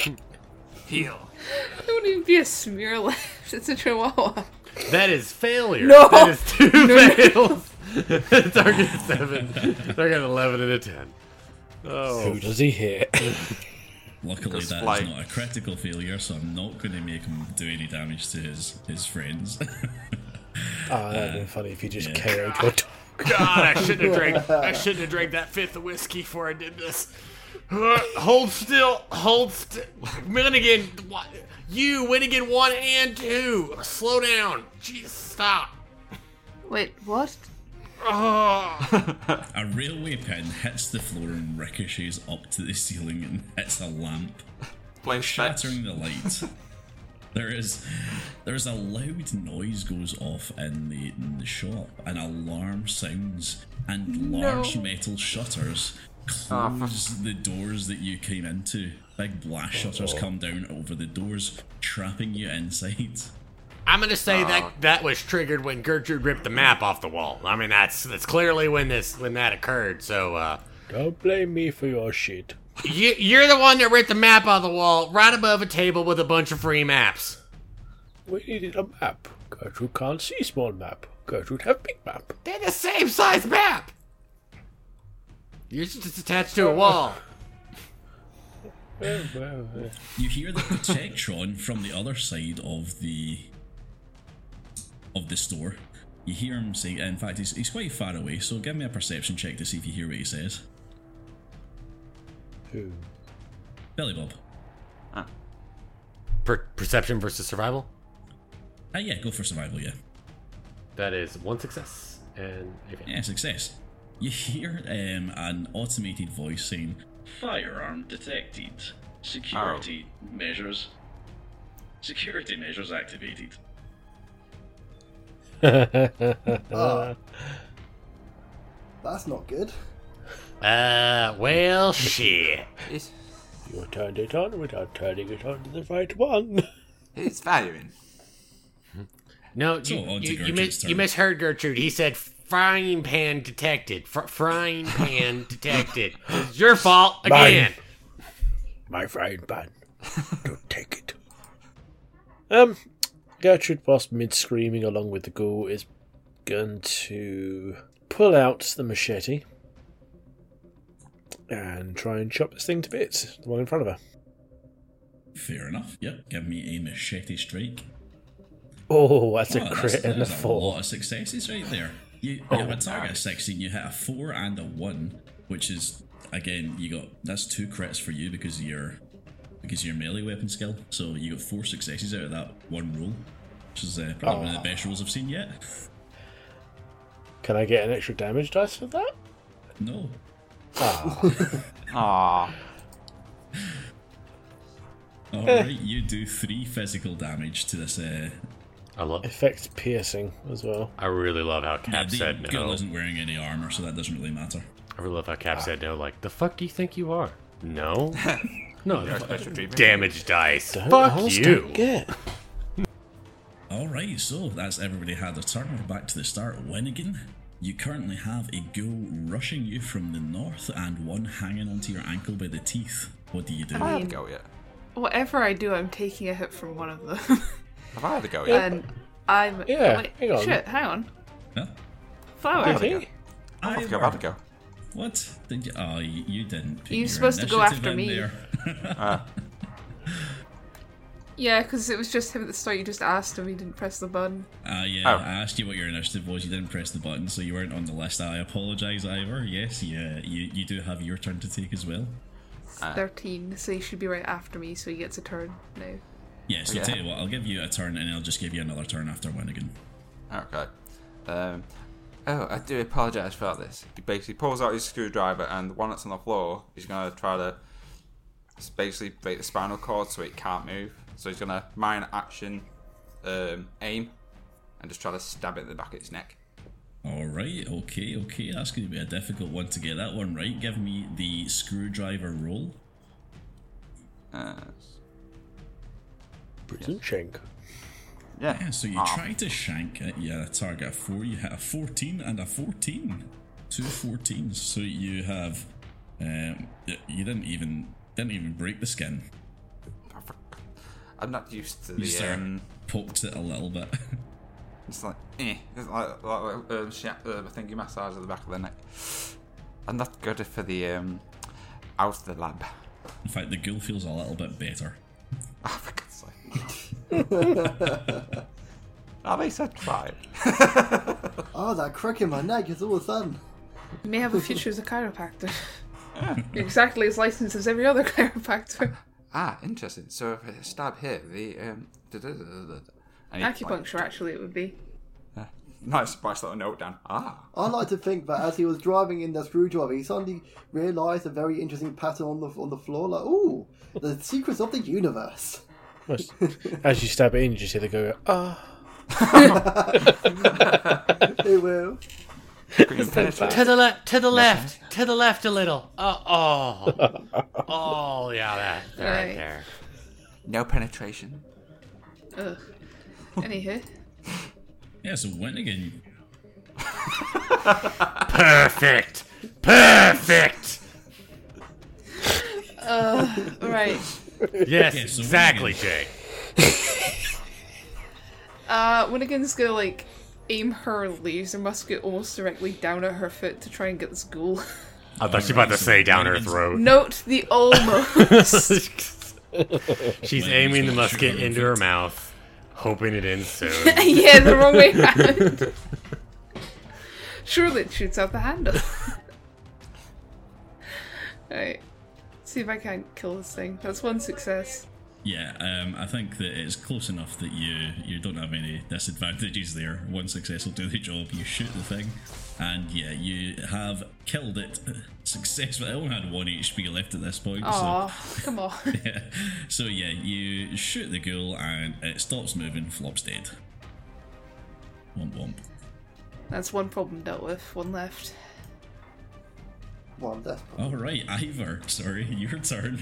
Heal. There wouldn't even be a smear left. It's a chihuahua. That is failure. No. That is 2 fails. Target 7. Target 11 and a 10. Oh. Who does he hit? Luckily, Because that is flight. not a critical failure, so I'm not going to make him do any damage to his friends. That'd have been funny if you just Yeah. KO'd your dog. God, I shouldn't have drank that 5th of whiskey before I did this. Hold still. Winnigan, Winnigan 1 and 2. Slow down. Jeez, stop. Wait, what? Oh. A railway pin hits the floor and ricochets up to the ceiling and hits a lamp, Playing fetch. shattering the light. There's a loud noise goes off in the shop, an alarm sounds, and large metal shutters close the doors that you came into. Big blast shutters come down over the doors, trapping you inside. I'm gonna say that was triggered when Gertrude ripped the map off the wall. I mean, that's clearly when that occurred. So, Don't blame me for your shit. you're the one that ripped the map off the wall, right above a table with a bunch of free maps. We needed a map. Gertrude can't see small map. Gertrude have big map. They're the same size map. You're just attached to a wall. Well. You hear the Protectron from the other side of the store. You hear him say, in fact, he's quite far away, so give me a perception check to see if you hear what he says. Who? Billy Bob. Perception versus survival. Yeah, go for survival, yeah. That is 1 success and a fail. Yeah, success. You hear an automated voice saying, "Firearm detected. Security measures activated." That's not good. Well, shit. You turned it on without turning it on to the right one. It's firing. No, So, on to you Gertrude's turn. misheard Gertrude. He said frying pan detected. Frying pan detected. It's your fault again. My frying pan. Don't take it. Gertrude, whilst mid-screaming along with the ghoul, is going to pull out the machete and try and chop this thing to bits, the one in front of her. Fair enough. Yep, give me a machete strike. Oh, that's a Oh, crit and a that's a 4. lot of successes right there. You have a target of 16, you hit a 4 and a 1, which is, again, that's 2 crits for you because of because of your melee weapon skill. So you got 4 successes out of that one roll, which is probably one of the best rolls I've seen yet. Can I get an extra damage dice for that? No. Ah. Alright, you do 3 physical damage to this. Effect piercing as well. I really love how Cap The said girl no. isn't wearing any armor, so that doesn't really matter. I really love how Cap said no. Like, the fuck do you think you are? No, no. special treatment. Damage dice. Don't Fuck ask, you. don't get. Alright, so that's everybody had their turn. We're back to the start. Winnigan, you currently have a ghoul rushing you from the north and one hanging onto your ankle by the teeth. What do you do? Have I had a go yet? Whatever I do, I'm taking a hit from one of them. Have I had a go yet? And I'm. Yeah, wait, hang on. Shit, hang on. Huh? Flower. Do you think? I think I've had a go. What? Did you? Oh, you didn't. Put You're your supposed to go initiative after in me. there. Yeah, because it was just him at the start. You just asked him. He didn't press the button. Yeah, Oh. I asked you what your initiative was. You didn't press the button, so you weren't on the list. I apologise, Ivor. Yes, you do have your turn to take as well. 13, so he should be right after me, so he gets a turn now. Yeah, so Okay. tell you what, I'll give you a turn and I'll just give you another turn after Winnigan. Okay. I do apologise for this. He basically pulls out his screwdriver, and the one that's on the floor, he's going to try to basically break the spinal cord so it can't move. So he's going to minor action aim and just try to stab it in the back of its neck. Alright, okay. That's going to be a difficult one to get that one right. Give me the screwdriver roll. Prison shank. Yeah, so you try to shank at a target of 4. You hit a 14 and a 14. 2 14s. So you have. You didn't even break the skin. I'm not used to You just sort the. of poked it a little bit. It's like, It's like I think you massage at the back of the neck. I'm not good for the out of the lab. In fact, the ghoul feels a little bit better. Oh, for God's sake. They said try. Oh, that crick in my neck is all of a sudden. You may have a future as a chiropractor. You're exactly as licensed as every other chiropractor. Interesting. So if I stab here, the Acupuncture, actually, it would be. Nice little note down. I like to think that as he was driving in the screwdriver, he suddenly realised a very interesting pattern on the floor. Like, ooh, the secrets of the universe. As you stab it in, you just hear the go, It will. To the left a little. Oh, yeah, that right Right. there. No penetration. Ugh. Anywho. Yeah, so Winnigan. Perfect. Right. Yes, Yeah, so exactly, Winnigan. Jay. Winnigan's gonna, aim her laser musket almost directly down at her foot to try and get this ghoul. I thought she was about to say down her throat. Note the almost. She's Winnigan's aiming the gonna shoot musket her into her mouth, hoping it ends soon. Yeah, the wrong way around. Surely it shoots out the handle. Alright. See if I can't kill this thing. That's one success. Yeah, I think that it's close enough that you don't have any disadvantages there. One success will do the job. You shoot the thing, and yeah, you have killed it successfully. I only had 1 HP left at this point. Aw, come on. So, yeah. So yeah, you shoot the ghoul and it stops moving, flops dead. Womp womp. That's one problem dealt with. One left. One death. Alright, Ivor, sorry, your turn.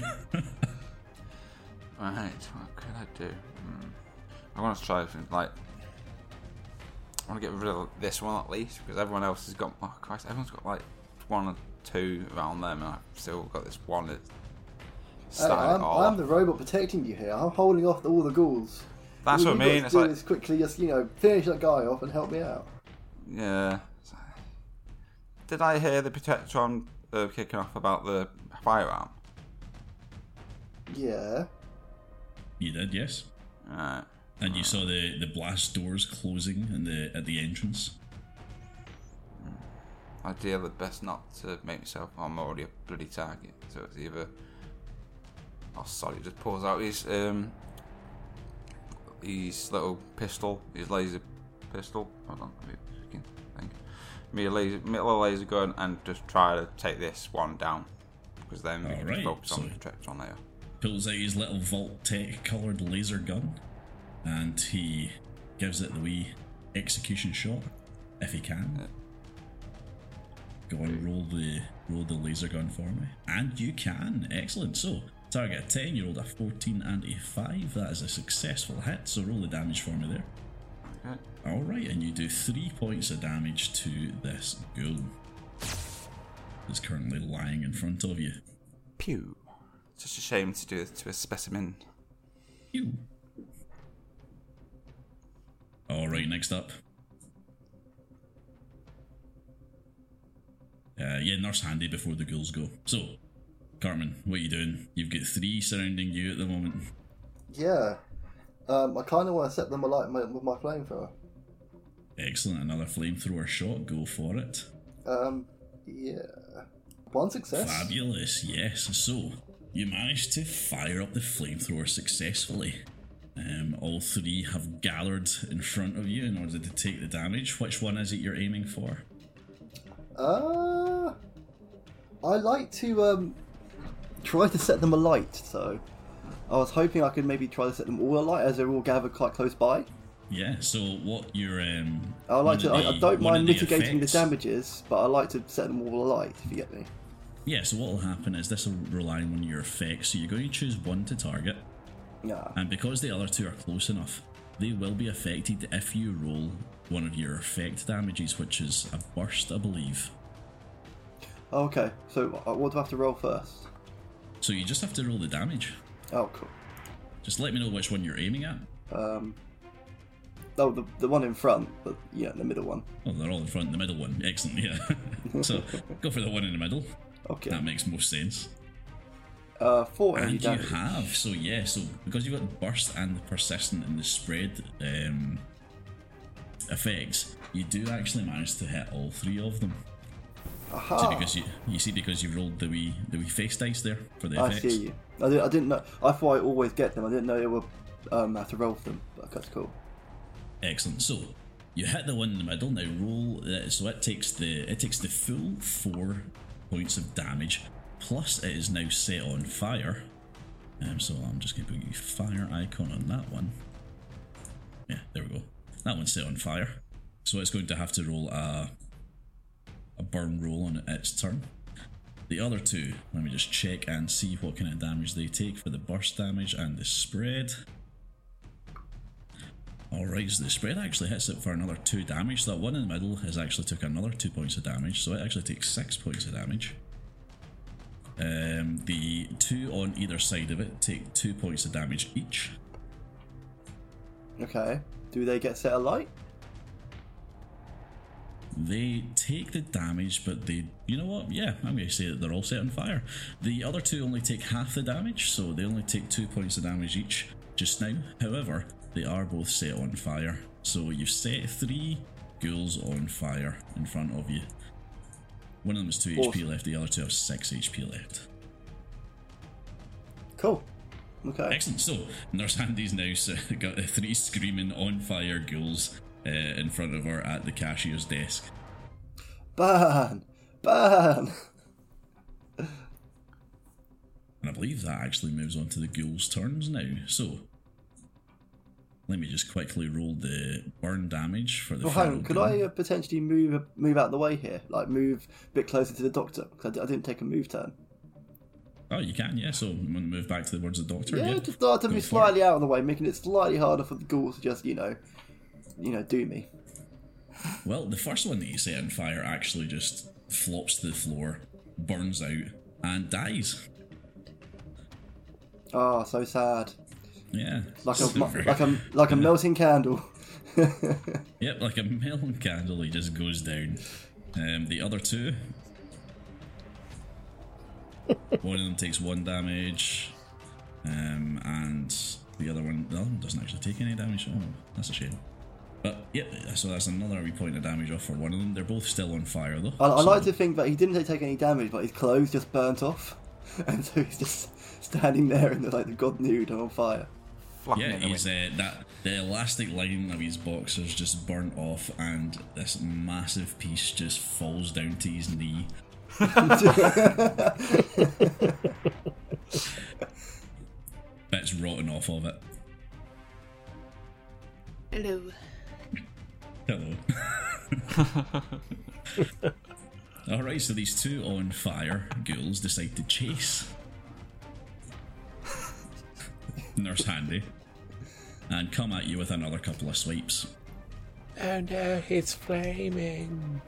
Right, what could I do? I want to try something like. I want to get rid of this one at least because everyone else has got. Oh Christ, everyone's got like 1 or 2 around them, and I've still got this one that started it all. I'm the robot protecting you here. I'm holding off all the ghouls. That's All what I you've mean. got It's to do like, is quickly just finish that guy off and help me out. yeah. Did I hear the Protectron kicking off about the firearm? Yeah. You did, yes. Right. And you saw the blast doors closing at the entrance. Ideally, best not to make myself. I'm already a bloody target, so it's either Oh, sorry, just pulls out his little pistol, his laser pistol. Hold on, think. Me a little laser gun, and just try to take this one down, because then we can just focus on the tricks on there. Pulls out his little Vault-Tec coloured laser gun, and he gives it the wee execution shot, if he can. Go on, roll the laser gun for me. And you can. Excellent. So, target a 10, you rolled a 14 and a 5. That is a successful hit, so roll the damage for me there. Okay. Alright, and you do 3 points of damage to this ghoul. It's currently lying in front of you. Pew. It's just a shame to do it to a specimen. Pew. Alright, next up. Nurse handy before the ghouls go. So, Cartman, what are you doing? You've got 3 surrounding you at the moment. Yeah. I kind of want to set them alight with my flamethrower. Excellent, another flamethrower shot, go for it. Yeah. 1 success. Fabulous, yes. So, you managed to fire up the flamethrower successfully. All 3 have gathered in front of you in order to take the damage. Which one is it you're aiming for? I like to try to set them alight, so I was hoping I could maybe try to set them all alight as they're all gathered quite close by. Yeah, so what you're I don't mind mitigating the damages, but I like to set them all alight, if you get me. Yeah, so what will happen is this will rely on your effects, so you're going to choose one to target. Yeah. And because the other 2 are close enough, they will be affected if you roll one of your effect damages, which is a burst, I believe. Okay, so what do I have to roll first? So you just have to roll the damage. Oh, cool. Just let me know which one you're aiming at. The one in front, but yeah, the middle one. Oh, they're all in front, the middle one. Excellent, yeah. So go for the one in the middle. Okay. That makes most sense. 4 And you damage. have, so because you've got burst and the persistent and the spread effects, you do actually manage to hit all 3 of them. Aha. See, because you rolled the wee face dice there for the effects. I see you. I didn't know. I thought I always get them. I didn't know it would have to roll for them. But that's cool. Excellent. So you hit the one in the middle. Now roll. So it takes the full 4 points of damage. Plus it is now set on fire. So I'm just going to put a fire icon on that one. Yeah, there we go. That one's set on fire. So it's going to have to roll a burn roll on its turn. The other 2, let me just check and see what kind of damage they take for the burst damage and the spread. Alright, so the spread actually hits it for another 2 damage. So that one in the middle has actually took another 2 points of damage, so it actually takes 6 points of damage. The 2 on either side of it take 2 points of damage each. Okay. Do they get set alight? They take the damage, but you know what? Yeah, I'm going to say that they're all set on fire. The other 2 only take half the damage, so they only take 2 points of damage each just now. However, they are both set on fire. So you've set 3 ghouls on fire in front of you. One of them has 2 HP left, the other 2 have 6 HP left. Cool. Okay. Excellent. So, Nurse Handy's now got 3 screaming on fire ghouls in front of her at the cashier's desk. Burn! Burn! And I believe that actually moves on to the ghouls' turns now. So, let me just quickly roll the burn damage for the Well, hang final on. Could ghul. I potentially move out of the way here? Like, move a bit closer to the doctor? Because I didn't take a move turn. Oh, you can, yeah. So, you want to move back to the words of the doctor? Yeah, just like to Go be for slightly out of the way, making it slightly harder for the ghouls to just, do me. Well, the first one that you set on fire actually just flops to the floor, burns out, and dies. Oh, so sad. Yeah. Like super. a melting candle. Yep, like a melon candle, he just goes down. The other 2, one of them takes 1 damage, and the other one doesn't actually take any damage. Oh, that's a shame. But yep, so that's another wee point of damage off for one of them. They're both still on fire though. I like to think that he didn't take any damage, but his clothes just burnt off. and so he's just standing there in the god nude and on fire. Flapping Yeah, in the he's wind. the elastic line of his boxers just burnt off, and this massive piece just falls down to his knee. Bits rotten off of it. Hello. Hello. Alright, so these two on fire ghouls decide to chase Nurse Handy and come at you with another couple of swipes. Oh no, it's flaming.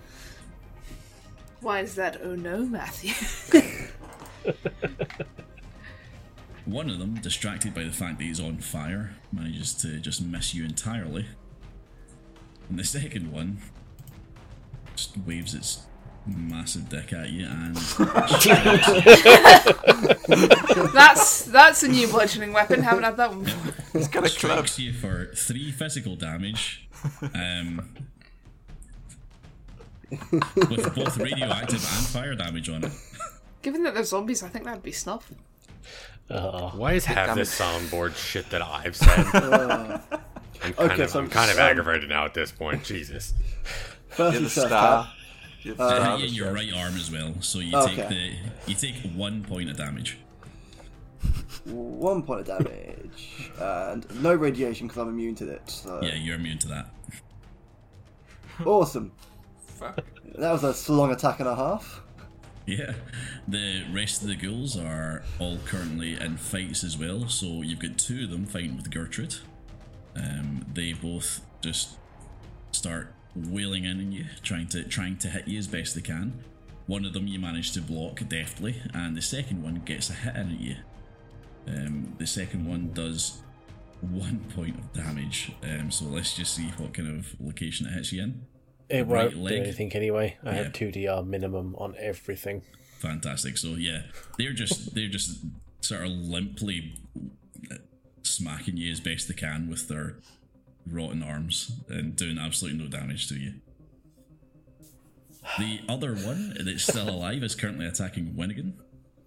Why is that? Oh no, Matthew. One of them, distracted by the fact that he's on fire, manages to just miss you entirely. And the second one just waves its massive dick at you and That's a new bludgeoning weapon. Haven't had that one before. He's got a club. strikes you for 3 physical damage. With both radioactive and fire damage on it. Given that they're zombies, I think that'd be snuff. Why is half this soundboard shit that I've said? I'm kind of aggravated now at this point. Jesus. You're Firstly, the first, star. You're They the star. hit you in your right arm as well, so you Okay. take 1 point of damage. 1 point of damage, and no radiation because I'm immune to it. So. Yeah, you're immune to that. Awesome. Fuck. That was a long attack and a half. Yeah, the rest of the ghouls are all currently in fights as well, so you've got 2 of them fighting with Gertrude. They both just start wailing in on you, trying to hit you as best they can. One of them you manage to block deftly, and the second one gets a hit in at you. The second one does 1 point of damage, so let's just see what kind of location it hits you in. It Right won't do leg. anything anyway. I Yeah. have 2DR minimum on everything. Fantastic. So yeah, they're just sort of limply smacking you as best they can with their rotten arms and doing absolutely no damage to you. The other one that's still alive is currently attacking Winnigan.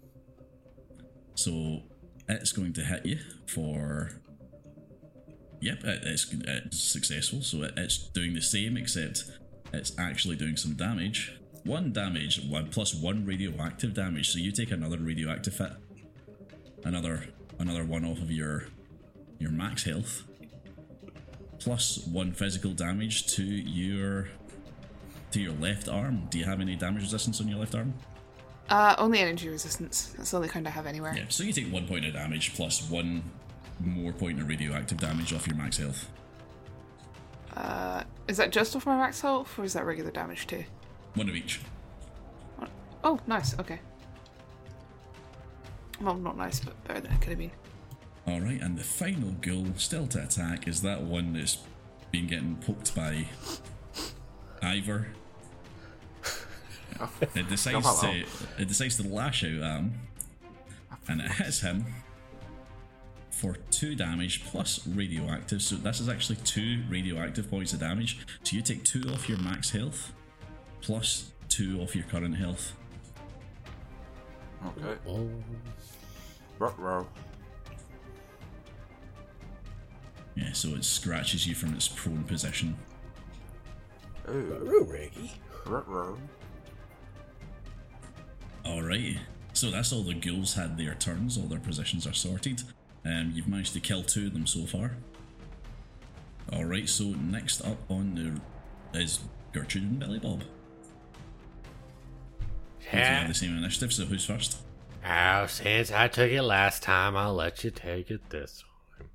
So it's going to hit you for... Yep, it's successful. So it's doing the same, except it's actually doing some damage. 1 damage, 1 plus 1 radioactive damage. So you take another radioactive hit. Another 1 off of your max health. Plus 1 physical damage to your left arm. Do you have any damage resistance on your left arm? Only energy resistance. That's the only kind I have anywhere. Yeah, so you take 1 point of damage plus 1 more point of radioactive damage off your max health. Is that just off my max health, or is that regular damage too? 1 of each. Oh, nice. Okay. Well, not nice, but better than it could have been. Alright, and the final ghoul still to attack is that one that's been getting poked by Ivor. It decides to lash out at him, and it hits him for 2 damage plus radioactive. So this is actually 2 radioactive points of damage. So you take 2 off your max health plus 2 off your current health. Okay. Oh. Ruh-roh. Yeah, so it scratches you from its prone position. Ooh. Reggie. Ruh-roh. Alright, so that's all the ghouls had their turns, all their positions are sorted. You've managed to kill 2 of them so far. Alright, so next up on the is Gertrude and Billy Bob. Both of you have the same initiative, so who's first? Oh, since I took it last time, I'll let you take it this time.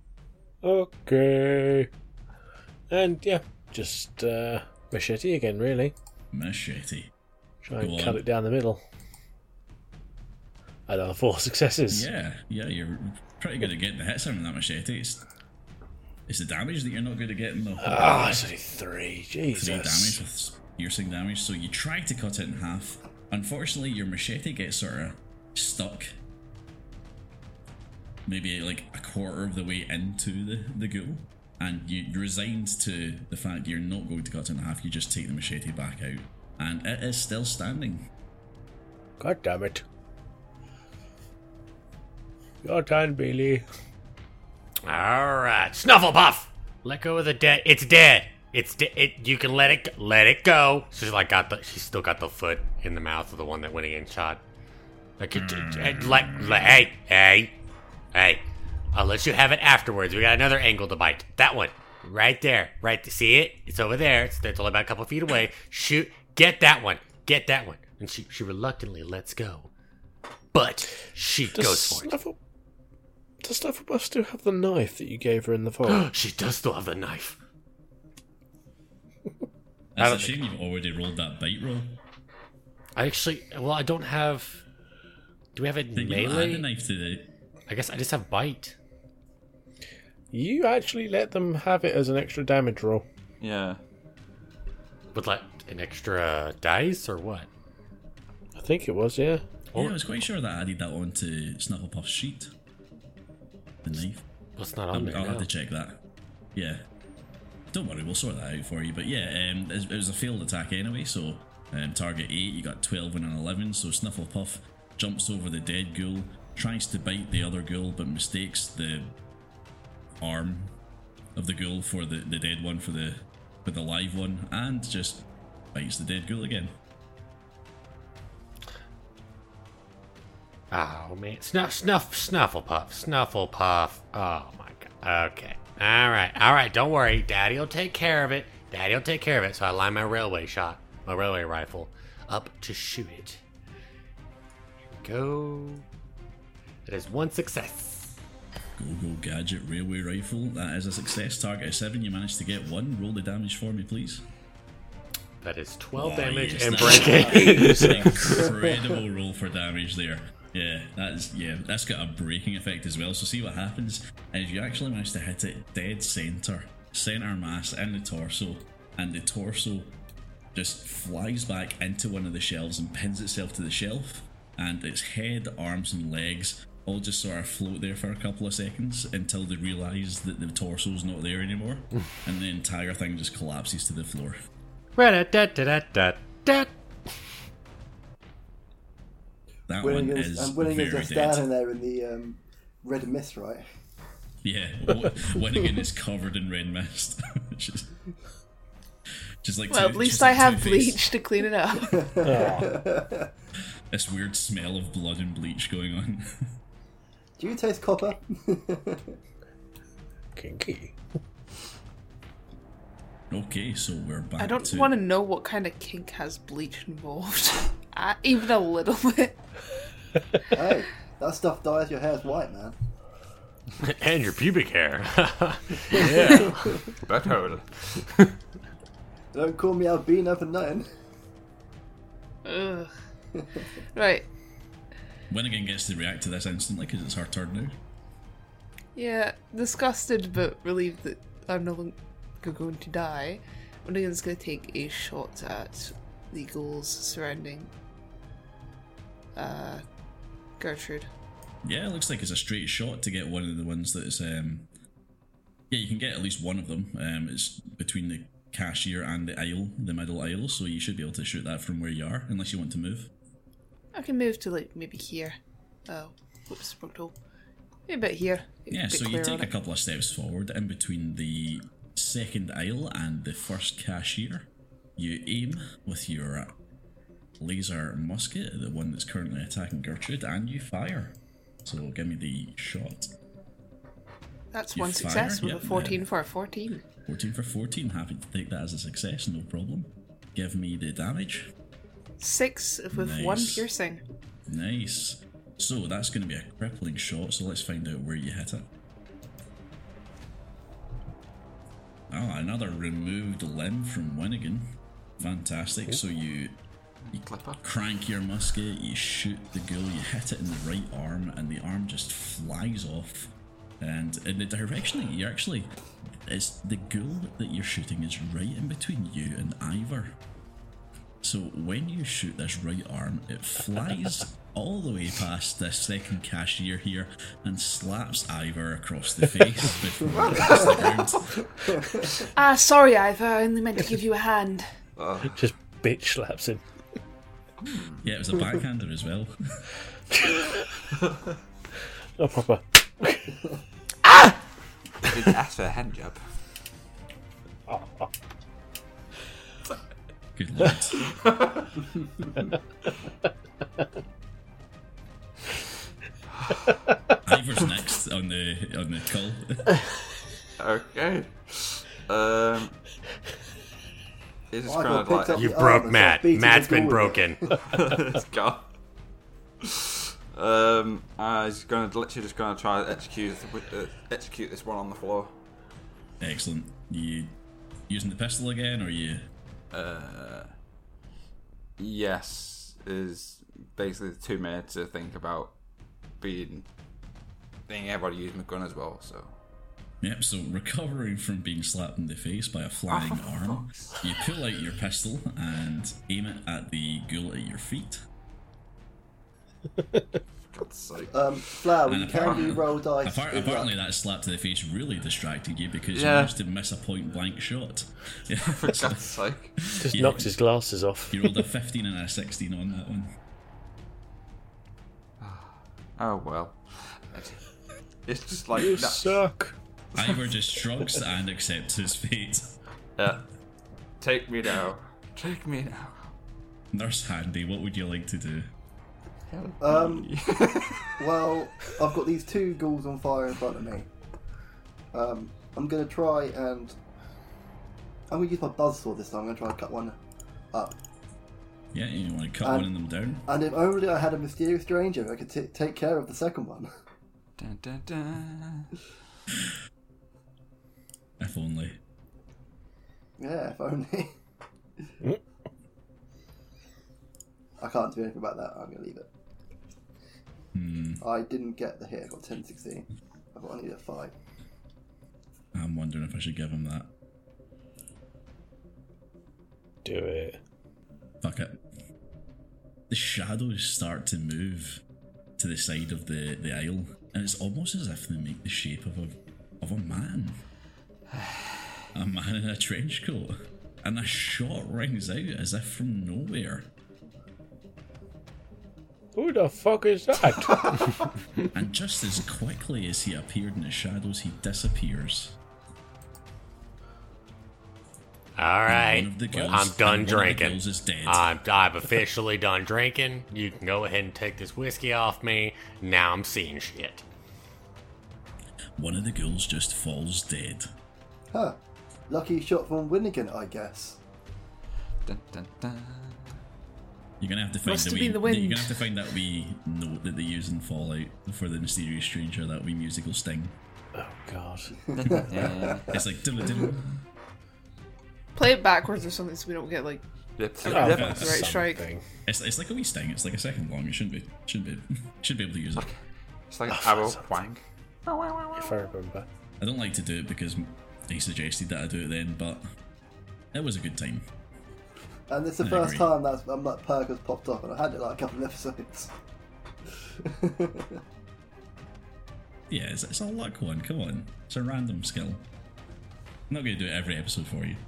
Okay. And yeah, just machete again, really. Machete. Try and Go cut on. it down the middle. Another 4 successes. Yeah, you're pretty good at getting the hits in with that machete. It's the damage that you're not good at getting though. Ah, it's only 3. Jesus. 3 damage with piercing damage, so you try to cut it in half. Unfortunately, your machete gets sort of stuck. Maybe like a quarter of the way into the ghoul, and you're resigned to the fact you're not going to cut it in half. You just take the machete back out, and it is still standing. God damn it. Your turn, Bailey. Alright. Snufflepuff! Let go of the dead. It's dead. It's you can let it go. She's she's still got the foot in the mouth of the one that went in shot. Hey. I'll let you have it afterwards. We got another angle to bite. That one. Right there. See it? It's over there. It's only about a couple feet away. Shoot. Get that one. And she reluctantly lets go. But she goes for it. Does Snufflepuff still have the knife that you gave her in the vault? She does still have the knife. That's a shame you've already rolled that bite roll. I don't have... Do we have a melee? You add the knife to the... I guess I just have bite. You actually let them have it as an extra damage roll. Yeah. With like an extra dice or what? I think it was, yeah. Yeah, I was quite sure that I added that onto Snufflepuff's sheet. The knife. Well, it's not on there. I'll have to check that. Yeah. Don't worry, we'll sort that out for you. But yeah, it was a failed attack anyway, so target 8, you got 12 and an 11, so Snufflepuff jumps over the dead ghoul, tries to bite the other ghoul, but mistakes the arm of the ghoul for the dead one for the live one, and just bites the dead ghoul again. Oh man, Snufflepuff. Oh my god. Okay. All right. Don't worry, Daddy'll take care of it. So I line my railway rifle up to shoot it. Here we go. That is one success. Go gadget railway rifle. That is a success. Target of 7. You managed to get 1. Roll the damage for me, please. That is 12 damage yes, and breaking. It's an incredible roll for damage there. Yeah, that's got a breaking effect as well. So see what happens is you actually manage to hit it dead center mass in the torso, and the torso just flies back into one of the shelves and pins itself to the shelf, and its head, arms and legs all just sort of float there for a couple of seconds until they realise that the torso's not there anymore, and the entire thing just collapses to the floor. That one is Winnigan very just dead. standing there in the red mist, right? Yeah, Winnigan is covered in red mist. just like well, at least I have bleach to clean it up. This weird smell of blood and bleach going on. Do you taste copper? Kinky. Okay, so we're back. I don't want to know what kind of kink has bleach involved. Even a little bit. Hey, that stuff dyes your hair white, man. And your pubic hair. Yeah. Butthole. Don't call me albino for nothing. Ugh. Right. Winnigan gets to react to this instantly because it's her turn now. Yeah, disgusted but relieved that I'm no longer going to die. Winnigan's going to take a shot at the ghouls surrounding Gertrude. Yeah, it looks like it's a straight shot to get one of the ones that is. Yeah, you can get at least one of them. It's between the cashier and the aisle, the middle aisle, so you should be able to shoot that from where you are, unless you want to move. I can move to like maybe here. Oh, whoops, wrong tool. Maybe about here. Yeah, so you take a couple of steps forward in between the second aisle and the first cashier. You aim with your laser musket, the one that's currently attacking Gertrude, and you fire. So give me the shot. That's You one success fire, with yep, a 14 for a 14. 14 for 14, happy to take that as a success, no problem. Give me the damage. 6 with Nice. 1 piercing. Nice. So that's going to be a crippling shot, so let's find out where you hit it. Oh, another removed limb from Winnigan. Fantastic. So you Clipper. crank your musket, you shoot the ghoul, you hit it in the right arm, and the arm just flies off. And in the direction that you're actually, it's the ghoul that you're shooting is right in between you and Ivor. So when you shoot this right arm, it flies all the way past this second cashier here and slaps Ivor across the face before it hits the ground. Sorry, Ivor, I only meant to give you a hand. Just bitch slaps him. Yeah, it was a backhander as well. Not proper. Did ask for a hand job. Good lord. Ivor's next on the call. Okay. He's just Ivor gonna picked up You the broke arm and Matt. started beating Matt's the been door with it. broken. Let's go. He's gonna literally just gonna try to execute this one on the floor. Excellent. You using the pistol again, or you? Yes, is basically the 2 minutes to think about being able to use my gun as well. So Yep. So recovering from being slapped in the face by a flying arm, you pull out your pistol and aim it at the ghoul at your feet. God's sake. Flower, you And can do roll dice. Apparently, that slap to the face really distracted you because you Yeah. managed to miss a point blank shot. Yeah, For God's sake. Just Yeah. knocks his glasses off. you rolled a 15 and a 16 on that one. Oh well. It's just like You that. suck. Ivor just shrugs and accepts his fate. Take me now. Take me now. Nurse Handy, what would you like to do? Well, I've got these 2 ghouls on fire in front of me. I'm going to try and... I'm going to use my buzzsaw this time. I'm going to try and cut one up. Yeah, you want to cut one of them down? And if only I had a mysterious stranger, I could take care of the second one. Dun, dun, dun. If only. Yeah, if only. I can't do anything about that. I'm going to leave it. I didn't get the hit. I got 10, 16. I need a 5. I'm wondering if I should give him that. Do it. Fuck it. The shadows start to move to the side of the aisle, and it's almost as if they make the shape of a man. A man in a trench coat. And a shot rings out as if from nowhere. Who the fuck is that? And just as quickly as he appeared in the shadows, he disappears. All One right, of the girls- I'm done one of the drinking. girls is dead. I'm officially done drinking. You can go ahead and take this whiskey off me. Now I'm seeing shit. One of the ghouls just falls dead. Huh. Lucky shot from Winnigan, I guess. Dun, dun, dun. You're gonna have to find Must the have wee, been the wind. You're gonna have to find that wee note that they use in Fallout for the mysterious stranger. That wee musical sting. Oh god. Yeah. It's like diddle diddle. Play it backwards or something so we don't get like Yep. Oh, Yep. Right, strike. something. It's like a wee sting. It's like a second long. It shouldn't be able to use it. It's like an Oh, arrow. something. Wang. If I remember. I don't like to do it because he suggested that I do it then, but it was a good time. And it's the I first agree. time that perk has popped up, and I had it like a couple of episodes. Yeah, it's a luck one. Come on, it's a random skill. I'm not going to do it every episode for you.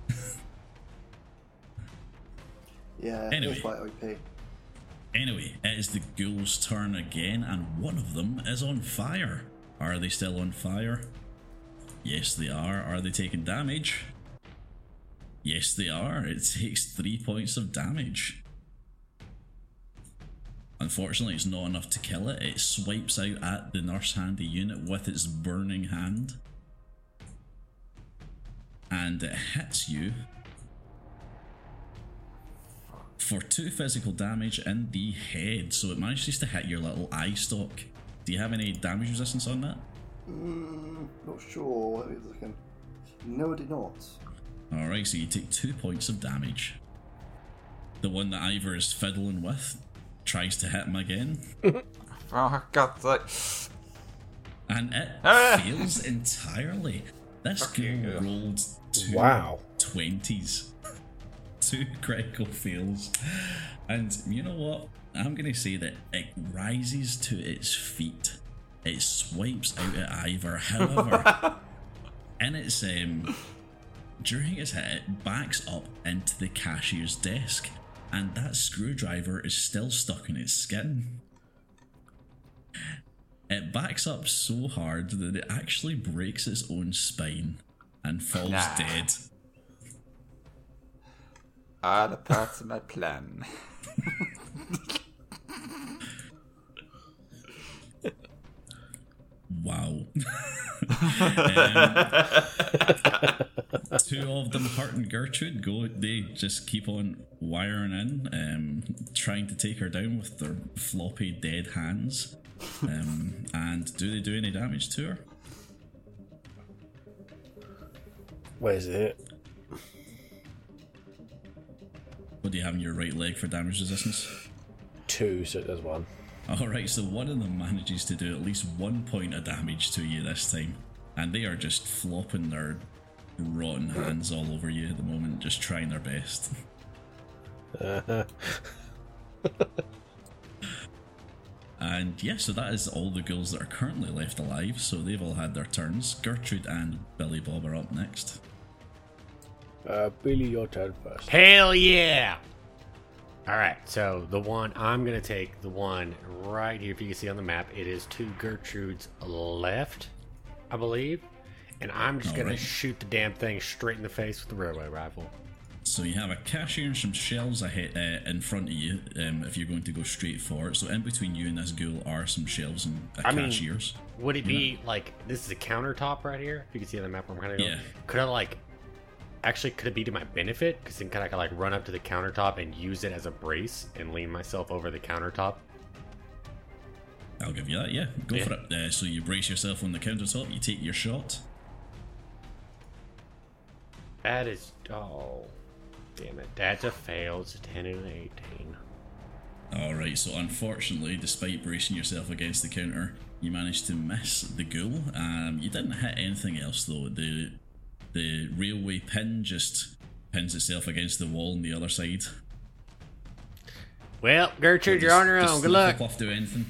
Yeah, Anyway. it's quite OP. Anyway, it is the ghouls' turn again, and one of them is on fire. Are they still on fire? Yes, they are. Are they taking damage? Yes, they are. It takes 3 points of damage. Unfortunately, it's not enough to kill it. It swipes out at the Nurse Handy unit with its burning hand. And it hits you for 2 physical damage in the head. So it manages to hit your little eye stalk. Do you have any damage resistance on that? Not sure. Let me look in. No, I did not. Alright, so you take 2 points of damage. The one that Ivor is fiddling with tries to hit him again, Oh, God's sake. and it fails entirely. This girl rolled 2 Wow. 20s. 2 critical fails. And you know what? I'm going to say that it rises to its feet. It swipes out at Ivor. However, in its during its hit, it backs up into the cashier's desk, and that screwdriver is still stuck in its skin. It it backs up so hard that it actually breaks its own spine and falls dead. All the parts of my plan. Wow. Two of them, Hurt and Gertrude, they just keep on wiring in, trying to take her down with their floppy dead hands. And do they do any damage to her? Where's it? What do you have in your right leg for damage resistance? 2, so it does 1. Alright, so one of them manages to do at least 1 point of damage to you this time. And they are just flopping their rotten hands all over you at the moment, just trying their best. And yeah, so that is all the ghouls that are currently left alive, so they've all had their turns. Gertrude and Billy Bob are up next. Billy, your turn first. Hell yeah! Alright, so the one, I'm going to take the one right here. If you can see on the map, it is to Gertrude's left, I believe. And I'm just going to shoot the damn thing straight in the face with the railway rifle. So you have a cashier and some shells ahead, in front of you, if you're going to go straight for it. So in between you and this ghoul are some shells and cashiers. Would it be like, this is a countertop right here? If you can see on the map where I'm kind of going. Yeah. Could I could it be to my benefit? Because then I could run up to the countertop and use it as a brace and lean myself over the countertop? I'll give you that, yeah. Go for it. So you brace yourself on the countertop, you take your shot. That is... Oh... Damn it. That's a fail. It's a 10 and an 18. Alright, so unfortunately, despite bracing yourself against the counter, you managed to miss the ghoul. You didn't hit anything else though. The railway pin just pins itself against the wall on the other side. Well, Gertrude, you're on your own. Good luck. Snufflepuff do anything?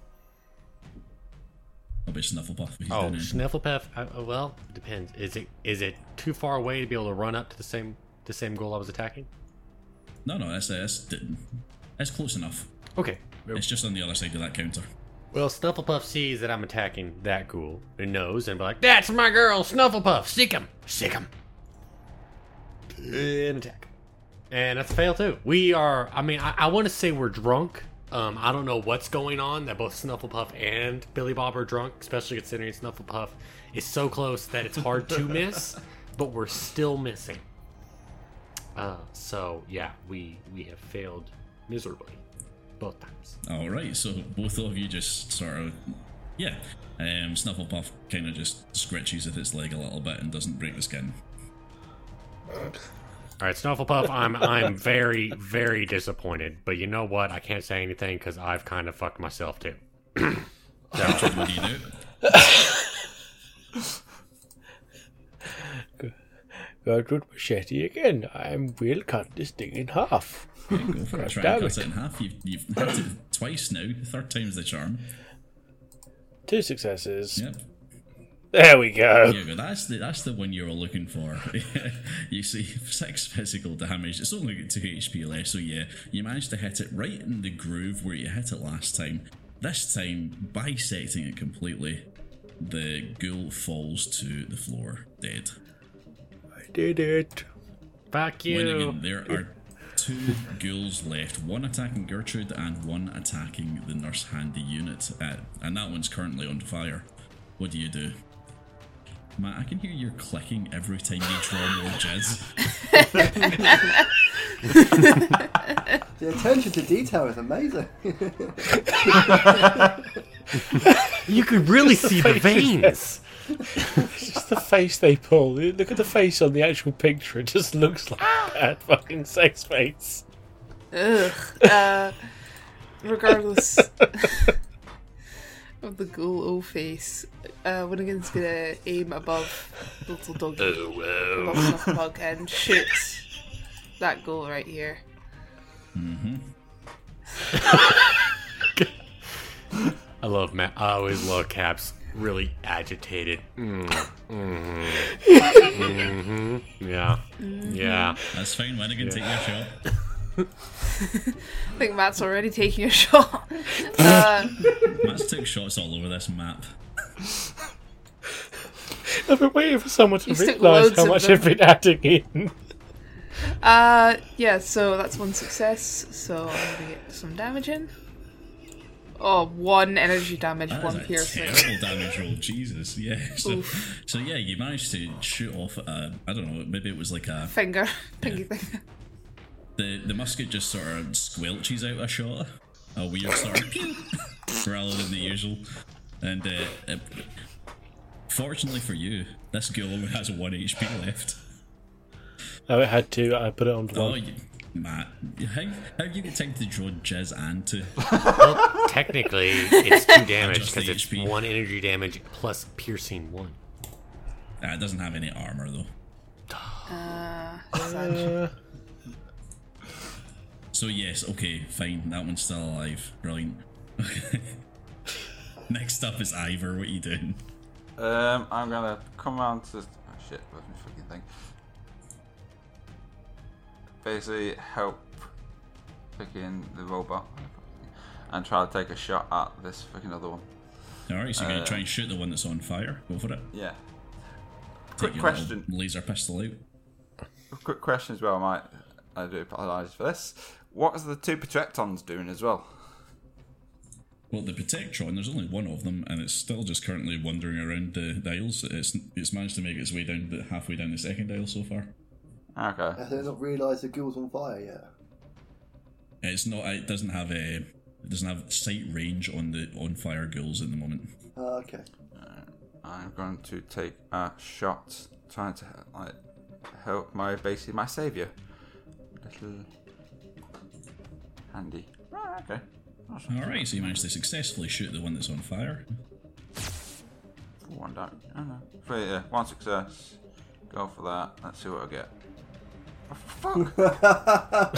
I'll be Snufflepuff. He's Oh, Snufflepuff. Well, it depends. Is it too far away to be able to run up to the same goal I was attacking? No, that's close enough. Okay. It's just on the other side of that counter. Well, Snufflepuff sees that I'm attacking that ghoul and knows and be like, "That's my girl, Snufflepuff. Sick him. And attack. And that's a fail too. We are, I want to say we're drunk. I don't know what's going on that both Snufflepuff and Billy Bob are drunk, especially considering Snufflepuff is so close that it's hard to miss, but we're still missing. So yeah, we have failed miserably both times. Alright, so both of you just sort of, Snufflepuff kind of just scratches with its leg a little bit and doesn't break the skin. Alright, Snufflepuff, I'm very, very disappointed, but you know what? I can't say anything because I've kind of fucked myself too. Gertrude, what do you do? Gertrude machete again. I will cut this thing in half. Yeah, go for it. Try and cut it in half. You've hit it twice now. Third time's the charm. 2 successes. Yep. There we go. Yeah, that's the one you were looking for. You see 6 physical damage. It's only got 2 HP left, so yeah, you managed to hit it right in the groove where you hit it last time. This time, bisecting it completely, the ghoul falls to the floor, dead. I did it. Fuck you. Winnigan, there are 2 ghouls left, one attacking Gertrude and one attacking the nurse handy unit, and that one's currently on fire. What do you do? Matt, I can hear you clicking every time you draw more jizz. The attention to detail is amazing. You could really see the veins. It's just the face they pull. Look at the face on the actual picture. It just looks like a bad fucking sex face. Ugh. Regardless of the ghoul O face, Winnigan's gonna aim above little doggy, above Snufflebug, and shoot that ghoul right here. I love Matt. I always love Cap's really agitated. Yeah. That's fine, Winnigan, take your shot. I think Matt's already taking a shot. Matt's took shots all over this map. I've been waiting for someone to You stick realise loads how of much them. I've been adding in. Yeah, so that's one success, so I'm gonna get some damage in. Oh, 1 energy damage, That 1 is a piercing. terrible damage roll, Jesus. Yeah. So yeah, you managed to shoot off. I don't know. Maybe it was like a Finger. Pinky finger. the musket just sort of squelches out a shot, a weird sort of pew, rather than the usual. And fortunately for you, this ghoul only has 1 HP left. Oh, it had 2. I put it on 1. Oh, Matt, how do you get time to draw jizz and to? Well, technically, it's 2 damage Adjust the because it's HP. 1 energy damage plus piercing 1. It doesn't have any armor though. Sad. So yes, okay, fine. That one's still alive. Brilliant. Next up is Ivor. What are you doing? I'm gonna come around to. Oh shit, where's my fucking thing? Basically, help picking the robot and try to take a shot at this fucking other one. Alright, so you're going to try and shoot the one that's on fire. Go for it. Yeah. Take Quick your question. little laser pistol out. Quick question as well. I do apologise for this. What is the 2 Protectons doing as well? Well, the Protectron, there's only one of them, and it's still just currently wandering around the dials. It's managed to make its way down, but halfway down the second dial so far. Okay. Have they not realised the ghoul's on fire yet? It's not. It doesn't have sight range on the on fire ghouls at the moment. Okay. I'm going to take a shot trying to help basically my saviour. Little handy. Ah, okay. Alright, so you managed to successfully shoot the one that's on fire. 1 down. Oh no. 3, yeah, 1 success. Go for that. Let's see what I get. Oh, fuck!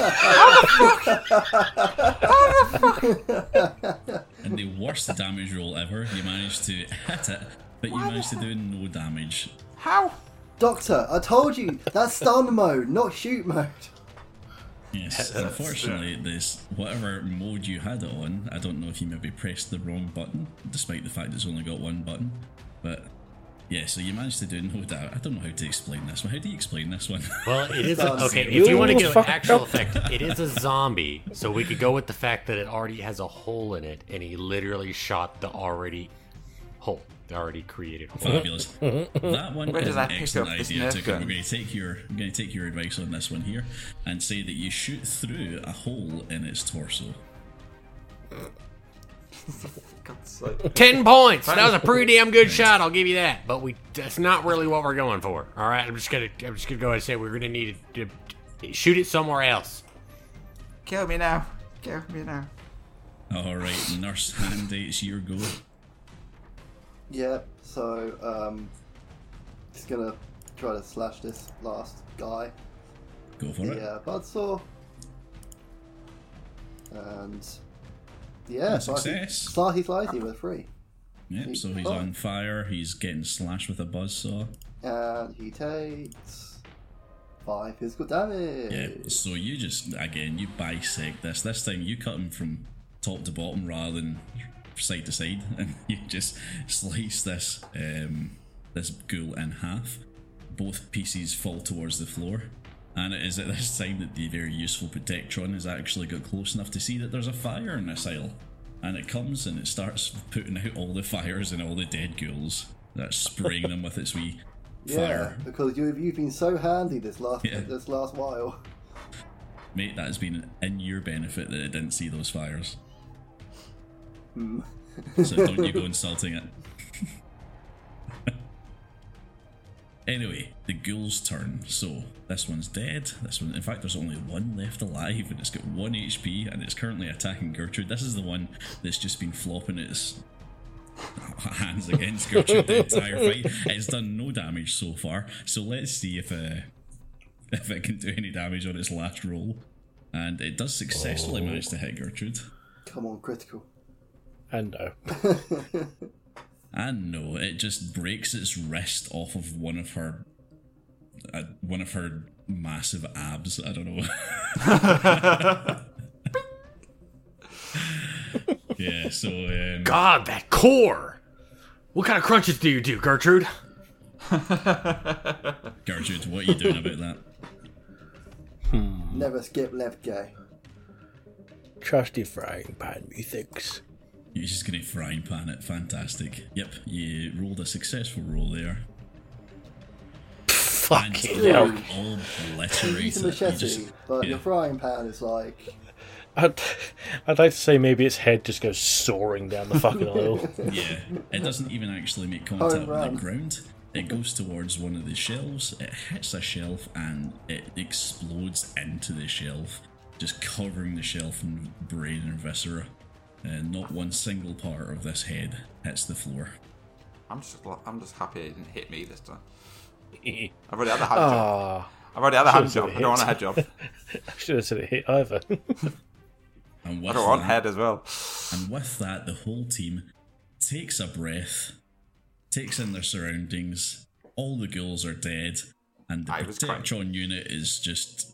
And the worst damage roll ever, you managed to hit it, but you managed to do no damage. How? Doctor, I told you, that's stun mode, not shoot mode. Yes, unfortunately, this whatever mode you had it on, I don't know if you maybe pressed the wrong button, despite the fact it's only got 1 button. But yeah, so you managed to do no doubt. I don't know how to explain this one. How do you explain this one? Well, it is Sounds okay. real If you want to get an fucked actual up. effect, it is a zombie. So we could go with the fact that it already has a hole in it, and he literally shot the already hole, the already created hole. Fabulous. That one Where is does an that pick excellent up this idea. Nerf Tucker. gun? I'm going to take your advice on this one here, and say that you shoot through a hole in its torso. 10 points. That was a pretty damn good shot. I'll give you that. But that's not really what we're going for. All right, I'm just gonna go ahead and say we're gonna need to shoot it somewhere else. Kill me now. Kill me now. All right, Nurse Handy, it's your go. Yeah, so, just gonna try to slash this last guy. Go for it. The buzzsaw. And yeah, Success. slicey with 3. Yep. So he's on fire. He's getting slashed with a buzzsaw. And he takes 5 physical damage. Yeah. So you just you bisect this. This time you cut him from top to bottom rather than side to side, and you just slice this this ghoul in half. Both pieces fall towards the floor. And it is at this time that the very useful Protectron has actually got close enough to see that there's a fire in this aisle. And it comes and it starts putting out all the fires and all the dead ghouls. That's spraying them with its wee fire. Yeah, because you've been so handy this last while. Mate, that has been in your benefit that it didn't see those fires. So don't you go insulting it. Anyway, the ghoul's turn. So this one's dead. This one, in fact, there's only one left alive, and it's got 1 HP, and it's currently attacking Gertrude. This is the one that's just been flopping its hands against Gertrude the entire fight. It's done no damage so far. So let's see if it can do any damage on its last roll. And it does successfully manage to hit Gertrude. Come on, critical. And no. And no, it just breaks its wrist off of one of her massive abs. I don't know. Yeah, so God, that core. What kind of crunches do you do, Gertrude? Gertrude, what are you doing about that? Never skip left guy. Trusty frying pan, methinks. You're just gonna frying pan it. Fantastic. Yep, you rolled a successful roll there. Fucking And hell. all You obliterated. use a You machete, just- but yeah. your frying pan is like... I'd like to say maybe its head just goes soaring down the fucking aisle. Yeah, it doesn't even actually make contact with run. the ground. It goes towards one of the shelves, it hits a shelf, and it explodes into the shelf, just covering the shelf in brain and viscera. And not one single part of this head hits the floor. I'm just happy it didn't hit me this time. I've already had a hand job. Ah, I've already had a hand should've job. I don't want a hit. head job. I should have said it hit either. And I with don't want that, head as well. And with that, the whole team takes a breath, takes in their surroundings. All the ghouls are dead, and the I was crying. Protectron unit is just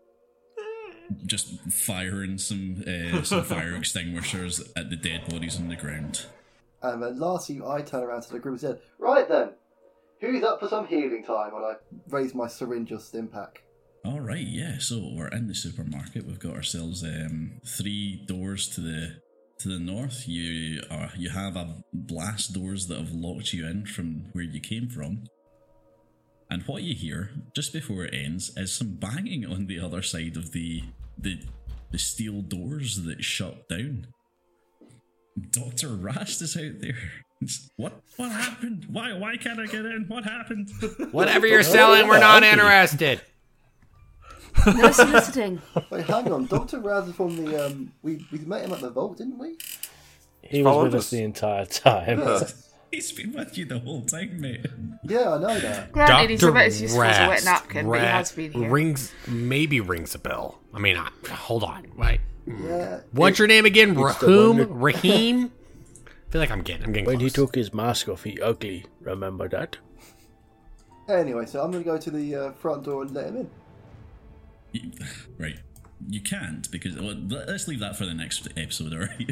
firing some fire extinguishers at the dead bodies on the ground. And then lastly, I turn around to the group and said, right then, who's up for some healing time? And I raise my syringe of stim pack. All right, yeah. So we're in the supermarket. We've got ourselves 3 doors to the north. You have a blast doors that have locked you in from where you came from. And what you hear just before it ends is some banging on the other side of the steel doors that shut down. Dr. Rast is out there. What happened? Why can't I get in? What happened? Whatever you're selling, we're not interested. No soliciting. Wait, hang on. Dr. Raz is from the... We met him at the vault, didn't we? He was Followed with us us. the entire time. He's been with you the whole time, mate. Yeah, I know that. Granted, he's about as useful as a wet Rast, napkin, but he has been here. Rings a bell. I mean, hold on, right? Yeah. What's your name again? the Rahum? one Raheem? I feel like I'm getting When close. he took his mask off, he ugly. Remember that? Anyway, so I'm going to go to the front door and let him in. Right. You can't, because let's leave that for the next episode, alright?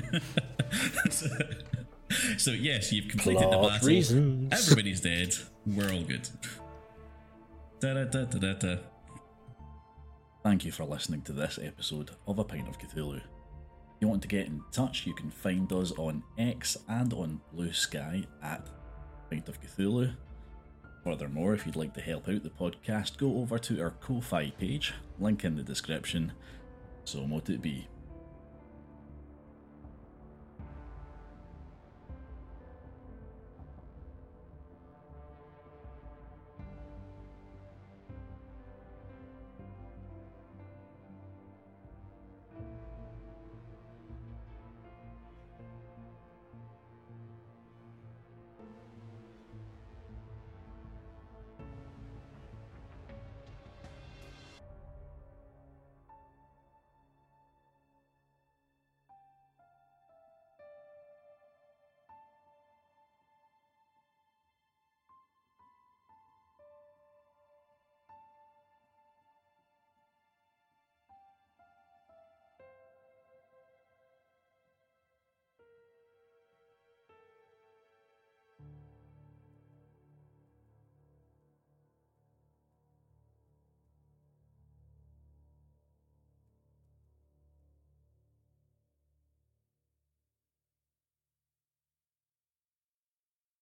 so yes, you've completed the Plot battle. reasons. Everybody's dead. We're all good. Da-da-da-da-da-da. Thank you for listening to this episode of A Pint of Cthulhu. If you want to get in touch, you can find us on X and on Blue Sky at Pint of Cthulhu. Furthermore, if you'd like to help out the podcast, go over to our Ko-Fi page, link in the description. So mote it be.